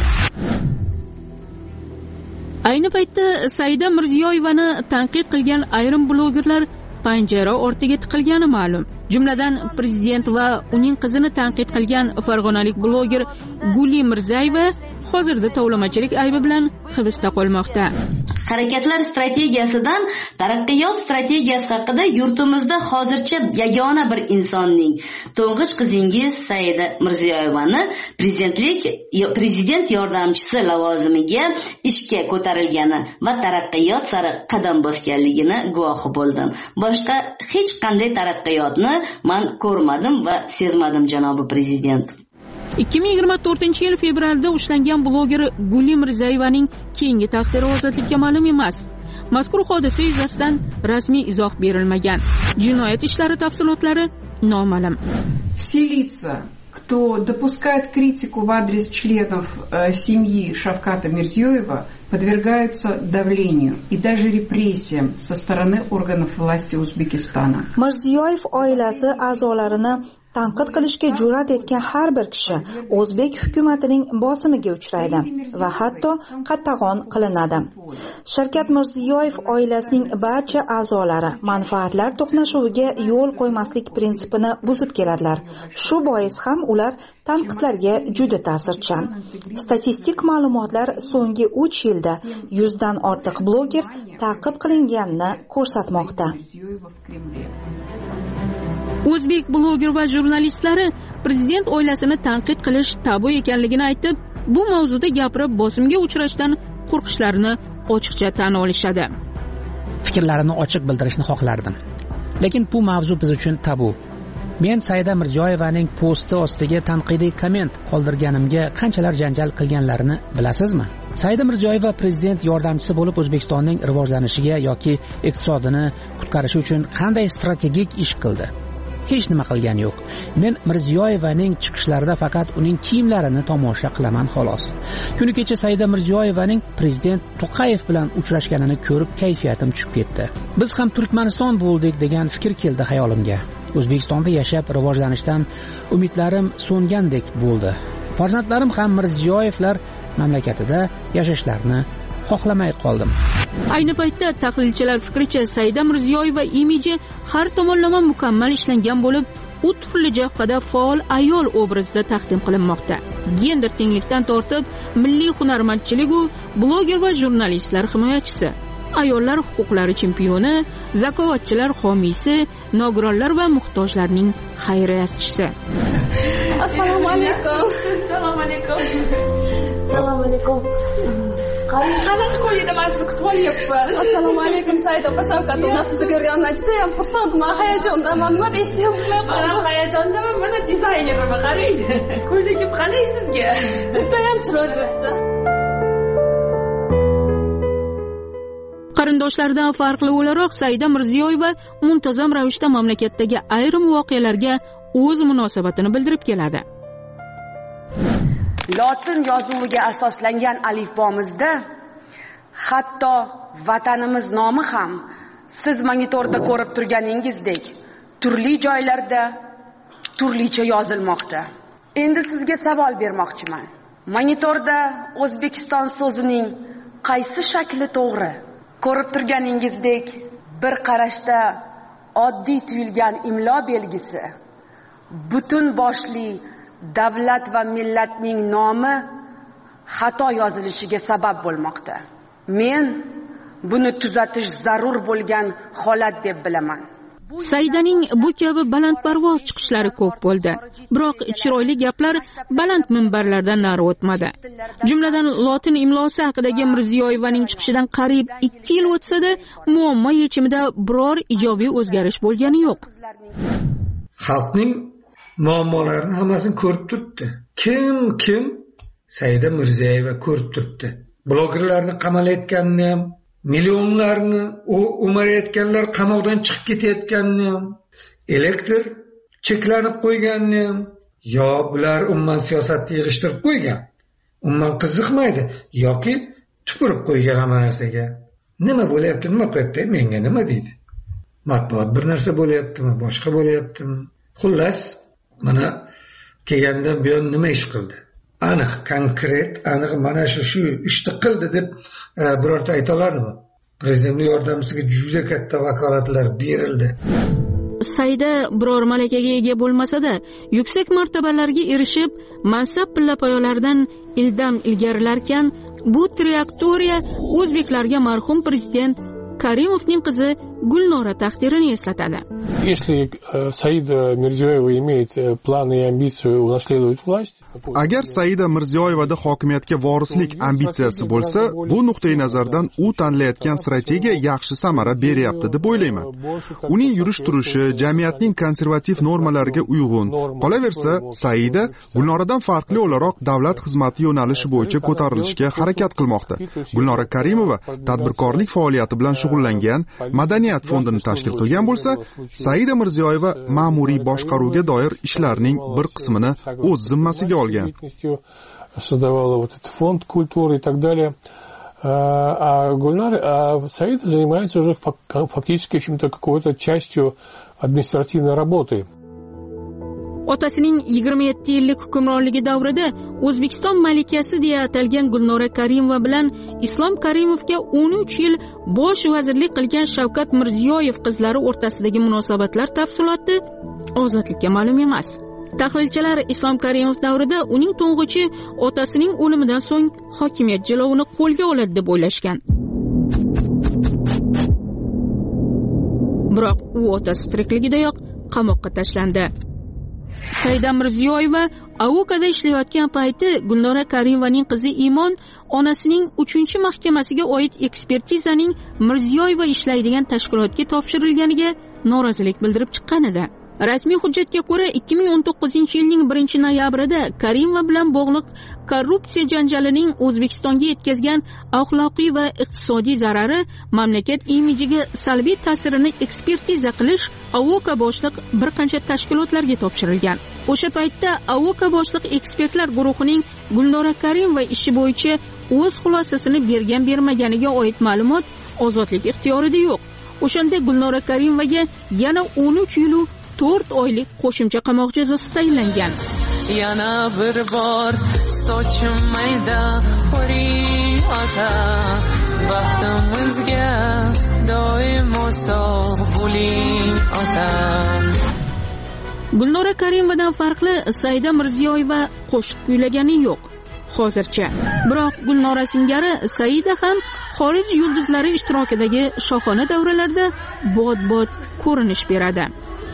Ayni paytda Saida Mirziyoyevani tanqid qilgan ayrim blogerlar panjara ortiga tiqilgani ma'lum. Jumladan prezident va uning qizini tanqid qilgan farg'onalik bloger Guli Mirzayeva hozirda tovlamachilik aybi bilan hibsda qolmoqda.
Harakatlar strategiyasidan taraqqiyot strategiyasi haqida yurtimizda hozircha yagona bir insonning, to'ng'ich qizingiz Saida Mirziyoyevani prezident yordamchisi lavozimiga ishga ko'tarilgani va taraqqiyot sari qadam bosganligini guvohi bo'ldim. Boshqa hech qanday taraqqiyotni men ko'rmadim va sezmadim, janobi prezident.
2024-yil fevralda ushlangan bloger Guli Mirzayevaning keyingi taqdiri ozodlikka ma'lum emas. Mazkur hodisa yuzasidan rasmiy izoh berilmagan. Jinoyat ishlari tafsilotlari noma'lum.
Все лица, кто допускает критику в адрес членов семьи Шавката Мирзиёева, подвергаются давлению и даже репрессиям со стороны органов власти Узбекистана.
Mirziyoyev oilasi a'zolarini tanqid qilishga jur'at etgan har bir kishi o'zbek hukumatining bosimiga uchraydi va hatto qattag'on qilinadi. Shavkat Mirziyoyev oilasining barcha a'zolari manfaatlar to'qnashuviga yo'l qo'ymaslik prinsipini buzib keladilar. Shu bois ham ular tanqidlarga juda ta'sirchan. Statistik ma'lumotlar so'nggi 3 yilda 100 dan ortiq bloger ta'qib qilinganini ko'rsatmoqda.
O'zbek bloger va jurnalistlari prezident oilasini tanqid qilish tabu ekanligini aytib, bu mavzuda gapirib bosimga uchrashdan qo'rqishlarini ochiqcha tan olishadi.
Fikrlarimni ochiq bildirishni xohlardim. Lekin bu mavzu biz uchun tabu. Men Saida Mirziyoyevaning posti ostiga tanqidiy komment qoldirganimga qanchalar janjal qilganlarini bilasizmi? Saida Mirziyoyeva prezident yordamchisi bo'lib O'zbekistonning rivojlanishiga yoki iqtisodini qutqarishi uchun qanday strategik ish qildi? Hech nima qilgani yo'q. Men Mirziyoyevaning chiqishlarida faqat uning kiyimlarini tomosha qilaman xolos. Kuni kecha Saida Mirziyoyevaning prezident To'qayev bilan uchrashganini ko'rib kayfiyatim tushib ketdi. Biz ham Turkmaniston bo'ldik degan fikr keldi xayolimga. O'zbekistonda yashab rivojlanishdan umidlarim so'ngandek bo'ldi. Farzandlarim ham Mirziyoyevlar mamlakatida yashashlarini xohlamay qoldim.
Ayni paytda tahlilchilar fikricha Saida Mirziyoyeva imiji har tomonlama mukammal ishlangan bo'lib, u turli jihada faol ayol obrazida taqdim qilinmoqda. Gender tenglikdan tortib, milliy hunarmandchilik u bloger va jurnalistlar himoyachisi, ayollar huquqlari chempioni, zakovatchilar homiysi, nogironlar va muhtojlarning xayriyatchisi.
Assalomu alaykum. Assalomu alaykum. Assalomu alaykum. Qanaqa qo'yida men sizni kutib olyapman. Assalomu alaykum Saida opa, Shavkat aka sizni ko'rganimdan juda ham xursandman, hayajondaman. Nima deyishni ham bilmayman. Men hayajondaman, mana dizaynerman, qarang. Ko'ylagim qalay sizga? Juda ham chiroyli bo'pti.
Qarindoshlardan farqli o'laroq Saida Mirziyoyeva muntazam ravishda mamlakatdagi ayrim voqealarga o'z munosabatini bildirib keladi.
Lotin yozuviga asoslangan alifbomizda hatto vatanimiz nomi ham siz monitorda ko'rib turganingizdek turli joylarda turlicha yozilmoqda. Endi sizga savol bermoqchiman. Monitorda O'zbekiston so'zining qaysi shakli to'g'ri? Ko'rib turganingizdek bir qarashda oddiy tuyulgan imlo belgisi butun boshli davlat va millatning nomi xato yozilishiga sabab bo'lmoqda. Men buni tuzatish zarur bo'lgan holat deb bilaman.
Saidaning bu kabi balandparvoz chiqishlari ko'p bo'ldi. Biroq chiroyli gaplar baland minbarlardan nari o'tmadi. Jumladan lotin imlosi haqidagi Mirziyoyevaning chiqishidan qariyb 2 yil o'tsa-da, muammo yechimida biror ijobiy o'zgarish bo'lgani yo'q.
Xalqning muammolarini hammasini ko'rib turibdi. Kim Saida Mirziyoyeva ko'rib turibdi. Blogerlarni qamalayotganini ham, millionlarni o'marayotganlar qamoqdan chiqib ketayotganini ham, elektr cheklanib qo'yganini ham, yo bular umuman siyosatni yig'ishtirib qo'ygan, umuman qiziqmaydi yoki tupurib qo'ygan hamma narsaga. nima bo'lyapti, nima qilyapti, menga nima deydi. Matbuot bir narsa bo'lyaptimi, boshqa bo'lyaptimi? Xullas, mana kelgandan buyon nima ish qildi? Aniq, konkret, aniq mana shu ishni qildi deb birorta ayta oladimi? Prezidentning yordamchisiga juda katta vakolatlar berildi.
Saida biror malakaga ega bo'lmasa-da, yuksak martabalarga erishib, mansab pillapoyalaridan ildam ilgarilarkan, bu trayektoriya o'zbeklarga marhum prezident Karimovning qizi Gulnora taqdirini eslatadi.
Если Саида Мирзиёева имеет планы и амбицию унаследовать власть,
agar Saida Mirziyoyevada hokimiyatga vorislik ambitsiyasi bo'lsa, bu nuqtai nazardan u tanlayotgan strategiya yaxshi samara beryapti deb o'ylayman. Uning yurish-turishi jamiyatning konservativ normalariga uyg'un. Qolaversa, Saida Gulnoradan farqli o'laroq davlat xizmati yo'nalishi bo'yicha ko'tarilishga harakat qilmoqda. Gulnora Karimova tadbirkorlik faoliyati bilan shug'ullangan, madaniyat fondini tashkil qilgan bo'lsa, Saida Mirziyoyeva ma'muriy boshqaruvga doir ishlarning bir qismini o'z zimmasiga olgan.
Создавала вот этот фонд культуры и так далее. А Саида занимается уже фактически чем-то какой-то частью административной работы.
Otasining 27 yillik hukmronligi davrida O'zbekiston malikasi deya atalgan Gulnora Karimova bilan Islom Karimovga 13 yil bosh vazirlik qilgan Shavkat Mirziyoyev qizlari o'rtasidagi munosabatlar tafsiloti Ozodlikka ma'lum emas. Tahlilchilar Islom Karimov davrida uning to'ng'ichi otasining o'limidan so'ng hokimiyat jilovini qo'lga oladi deb o'ylashgan. Biroq u otasi tirikligidayoq qamoqqa tashlandi. Saida Mirziyoyeva Avokada ishlayotgan payti Gulnora Karimovaning qizi Imon onasining 3-mahkamasiga oid ekspertizaning Mirziyoyeva ishlaydigan tashkilotga topshirilganiga norozilik bildirib chiqqan edi. Rasmiy hujjatga ko'ra 2019-yilning 1-noyabrida Karimova bilan bog'liq korrupsiya janjalining O'zbekistonga yetkazgan axloqiy va iqtisodiy zarari mamlakat imijiga salbiy ta'sirini ekspertiza qilish Avoka boshliq bir qancha tashkilotlarga topshirilgan. O'sha paytda Avoka boshliq ekspertlar guruhining Gulnora Karimova ishi bo'yicha o'z xulosasini bergan-bermaganiga oid ma'lumot Ozodlik ixtiyorida yo'q. O'shanda Gulnora Karimovaga yana 13 yil 4 oylik qo'shimcha qamoq jazosi tayinlangan.
Yana bir bor sochim mayda qo'ring ota, baxtimizga doimo sog' bo'ling ota.
Gulnora Karimovadan farqli Saida Mirziyoyeva qo'shiq kuylagani yo'q hozircha. Biroq Gulnora singari Saida ham xorij yulduzlari ishtirokidagi shohona davralarda bod-bod ko'rinish beradi.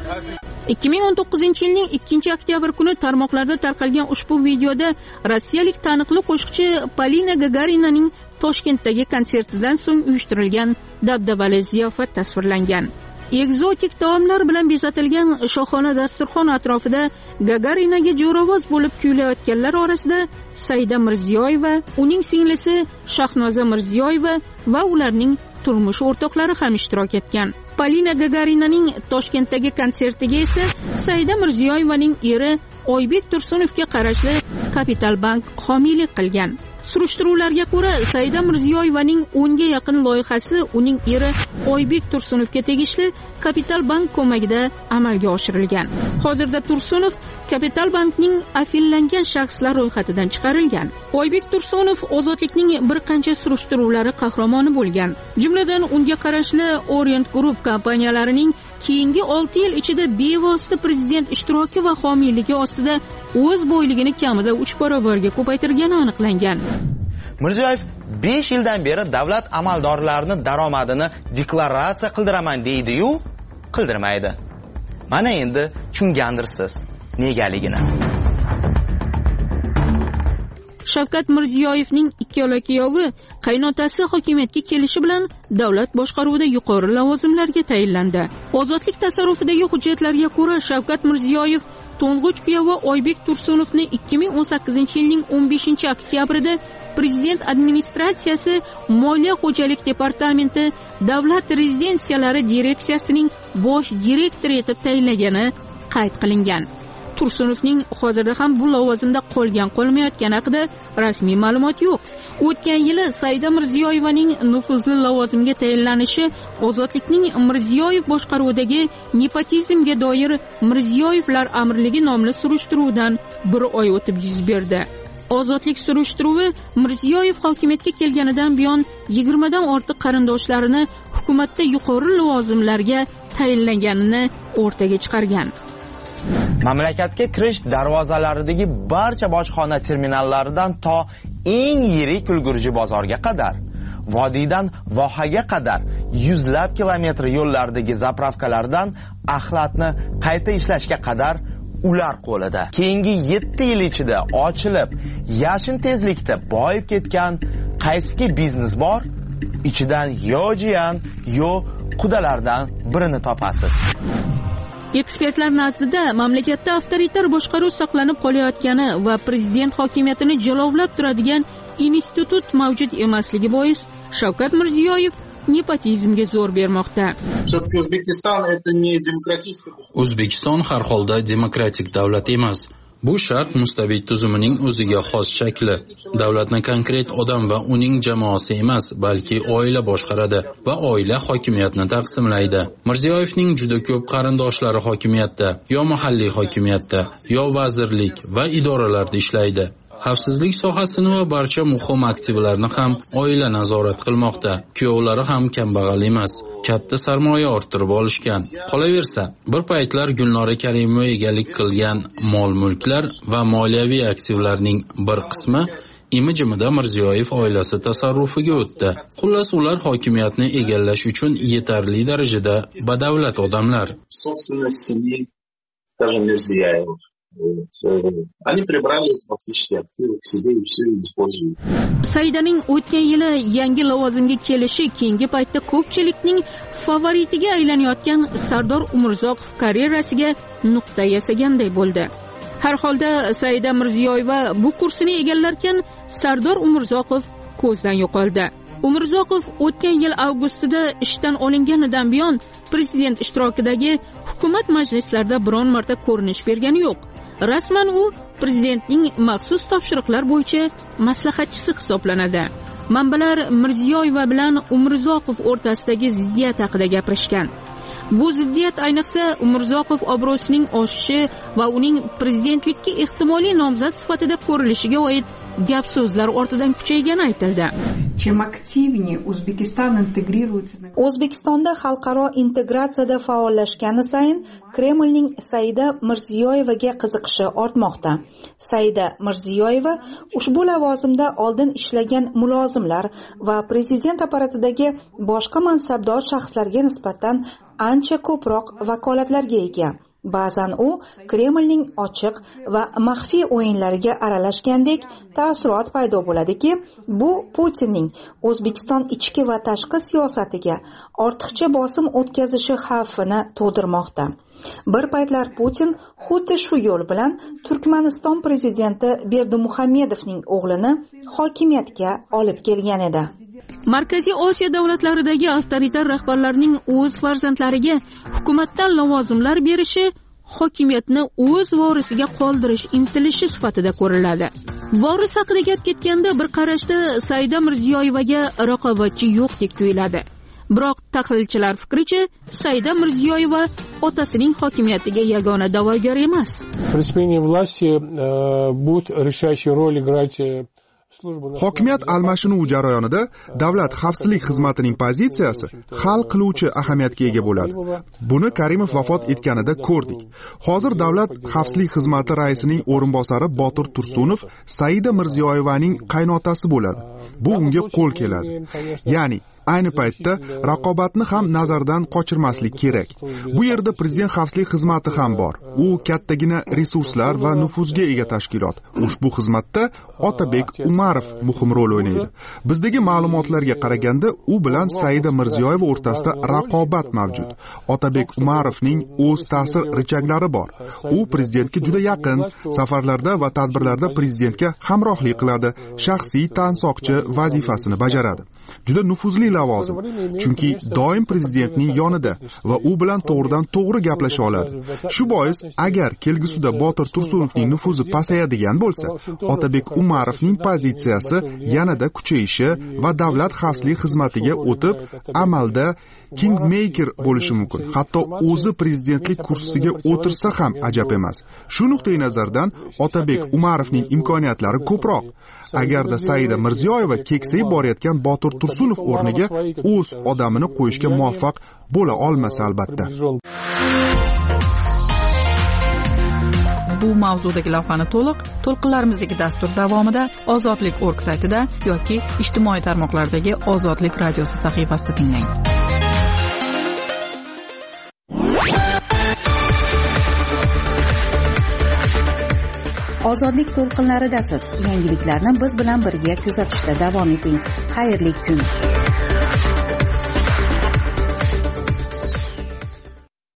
2019-yilning 2-oktyabr kuni tarmoqlarda tarqalgan ushbu videoda rossiyalik taniqli qo'shiqchi Polina Gagarinaning Toshkentdagi konsertidan so'ng uyushtirilgan dabdabali ziyofat tasvirlangan. Ekzotik taomlar bilan bezatilgan shohona dasturxon atrofida Gagarinaga jo'ravoz bo'lib kuylayotganlar orasida Saida Mirziyoyeva, uning singlisi Shahnoza Mirziyoyeva va ularning turmush o'rtoqlari ham ishtirok etgan. Polina Gagarinaning Toshkentdagi konsertiga esa Saida Mirziyoyevaning eri Oybek Tursunovga qarashli Kapital Bank homiylik qilgan. Surishtiruvlarga ko'ra, Saida Mirziyoyevaning 10 ga yaqin loyihasi uning eri Oybek Tursunovga tegishli Kapital Bank ko'magida amalga oshirilgan. Hozirda Tursunov Kapital Bankning afillangan shaxslar ro'yxatidan chiqarilgan. Oybek Tursunov Ozodlikning bir qancha surishtiruvlari qahramoni bo'lgan. Jumladan unga qarashli Orient Group kompaniyalarining keyingi 6 yil ichida bevosita prezident ishtiroki va homiyligi ostida o'z boyligini kamida 3 barobarga ko'paytirgani aniqlangan.
Mirziyoyev 5 yildan beri davlat amaldorlarining daromadini deklaratsiya qildiraman deydi-yu, qildirmaydi. Mana endi tushungandirsiz negaligini.
Shavkat Mirziyoyevning ikki kuyovi qaynotasi hokimiyatga kelishi bilan davlat boshqaruvida yuqori lavozimlarga tayinlandi. Ozodlik tasarrufidagi hujjatlarga ko'ra Shavkat Mirziyoyev to'ng'ich kuyovi Oybek Tursunovni 2018-yilning 15-oktyabrida prezident administratsiyasi Moliya xo'jalik departamenti davlat rezidensiyalari direksiyasining bosh direktori etib tayinlagani qayd qilingan. Tursunovning hozirda ham bu lavozimda qolgan-qolmayotgani haqida rasmiy ma'lumot yo'q. O'tgan yili Saida Mirziyoyevaning nufuzli lavozimga tayinlanishi Ozodlikning Mirziyoyev boshqaruvidagi nepotizmga doir Mirziyoyevlar amirligi nomli surishtiruvdan bir oy o'tib yuz berdi. Ozodlik surishtiruvi Mirziyoyev hokimiyatga kelganidan buyon 20 dan ortiq qarindoshlarini hukumatda yuqori lavozimlarga tayinlanganini o'rtaga chiqargan.
Mamlakatga kirish darvozalaridagi barcha bojxona terminallaridan to eng yirik ulgurji bozorga qadar, vodiydan vohaga qadar yuzlab kilometr yo'llardagi zapravkalardan axlatni qayta ishlashga qadar ular qo'lida. Keyingi 7 yil ichida ochilib, yashin tezlikda boyib ketgan qaysi biznes bor, ichidan yo jiyan, yo qudalardan birini topasiz.
Ekspertlar nazdida mamlakatda avtoritar boshqaruv saqlanib qolayotgani va prezident hokimiyatini jilovlab turadigan institut mavjud emasligi bois Shavkat Mirziyoyev nepotizmga zo'r bermoqda.
O'zbekiston har holda demokratik davlat emas. Bu shart mustabid tuzumining o'ziga xos shakli. Davlatni konkret odam va uning jamoasi emas, balki oila boshqaradi va oila hokimiyatni taqsimlaydi. Mirziyoyevning juda ko'p qarindoshlari hokimiyatda, yo mahalliy hokimiyatda, yo vazirlik va idoralarda ishlaydi. Xavfsizlik sohasini va barcha muhim aktivlarni ham oila nazorat qilmoqda. Kuyovlari ham kambag'al emas. Katta sarmoya orttirib olishgan. Qolaversa, bir paytlar Gulnora Karimova egalik qilgan mol-mulklar va moliyaviy aktivlarning bir qismi imijimida Mirziyoyev oilasi tasarrufiga o'tdi. Xullas, ular hokimiyatni egallash uchun yetarli darajada badavlat odamlar.
Они прибрали эти фактические активы к себе и все используют.
Saidaning o'tgan yili yangi lavozimga kelishi keyingi paytda ko'pchilikning favoritiga aylanayotgan Sardor Umurzoqov karyerasiga nuqta yasaganday bo'ldi. Har holda Saida Mirziyoyeva bu kursini egallarkan, Sardor Umurzoqov ko'zdan yo'qoldi. Umurzoqov o'tgan yil avgustida ishdan olinganidan buyon prezident ishtirokidagi hukumat majlislarida biron marta ko'rinish bergani yo'q. Rasman u prezidentning maxsus topshiriqlar bo'yicha maslahatchisi hisoblanadi. Manbalar Mirziyoyeva bilan Umurzoqov o'rtasidagi ziddiyat haqida gapirishgan. Bu ziddiyat ayniqsa Umurzoqov obro'sining oshishi va uning prezidentlikka ehtimoliy nomzod sifatida ko'rilishiga oid gap so'zlar ortidan kuchaygani aytildi.
O'zbekistonda xalqaro integratsiyada faollashgani sayin Kremlning Saida Mirziyoyevaga qiziqishi ortmoqda. Saida Mirziyoyeva ushbu lavozimda oldin ishlagan mulozimlar va prezident apparatidagi boshqa mansabdor shaxslarga nisbatan ancha ko'proq vakolatlarga ega. Ba'zan u Kremlning ochiq va maxfiy o'yinlariga aralashgandek taassurot paydo bo'ladiki, bu Putinning O'zbekiston ichki va tashqi siyosatiga ortiqcha bosim o'tkazishi xavfini tug'dirmoqda. Bir paytlar Putin xuddi shu yo'l bilan Turkmaniston prezidenti Berdimuhamedovning o'g'lini hokimiyatga olib kelgan edi.
Markaziy Osiyo davlatlaridagi avtoritar rahbarlarning o'z farzandlariga hukumatdan lavozimlar berishi hokimiyatni o'z vorisiga qoldirish intilishi sifatida ko'riladi. Voris haqida gap ketganda bir qarashda Saida Mirziyoyevaga raqobatchi yo'qdek tuyuladi. Biroq tahlilchilar fikricha, Saida Mirziyoyeva otasining hokimiyatiga yagona da'vogar emas.
Присвоение власти будет решающую роль играть.
Hokimiyat almashinuv jarayonida davlat xavfsizlik xizmatining pozitsiyasi hal qiluvchi ahamiyatga ega bo'ladi. Buni Karimov vafot etganida ko'rdik. Hozir davlat xavfsizlik xizmati raisining o'rinbosari Botir Tursunov Saida Mirziyoyevaning qaynotasi bo'ladi. Bu unga qo'l keladi. Ya'ni ayni paytda raqobatni ham nazardan qochirmaslik kerak. Bu yerda prezident xavfsizlik xizmati ham bor. U kattagina resurslar va nufuzga ega tashkilot. Ushbu xizmatda Otabek Umarov muhim rol o'ynaydi. Bizdagi ma'lumotlarga qaraganda, u bilan Saida Mirziyoyeva o'rtasida raqobat mavjud. Otabek Umarovning o'z ta'sir richaklari bor. U prezidentga juda yaqin, safarlarda va tadbirlarda prezidentga hamrohlik qiladi, shaxsiy tansoqchi vazifasini bajaradi. juda nufuzli lavozim, chunki doim prezidentning yonida va u bilan to'g'ridan to'g'ri gaplasha oladi. Shu bois, agar kelgusida Botir Tursunovning nufuzi pasayadigan bo'lsa, Otabek Umarovning pozitsiyasi yanada kuchayishi va davlat xavfsizlik xizmatiga o'tib, amalda kingmaker bo'lishi mumkin. Hatto o'zi prezidentlik kursisiga o'tirsa ham ajab emas. Shu nuqtai nazardan Otabek Umarovning imkoniyatlari ko'proq. Agarda Saida Mirziyoyeva keksayib borayotgan Botir Tursunov o'rniga o'z odamini qo'yishga muvaffaq bo'la olmasa albatta.
Bu mavzudagi lavhani to'lqinlarimizdagi dastur davomida Ozodlik.org saytida yoki ijtimoiy tarmoqlardagi Ozodlik radiosi sahifasida tinglang.
Ozodlik to'lqinlaridasiz. Yangiliklarni biz bilan birga kuzatishda davom eting. Xayrli kun.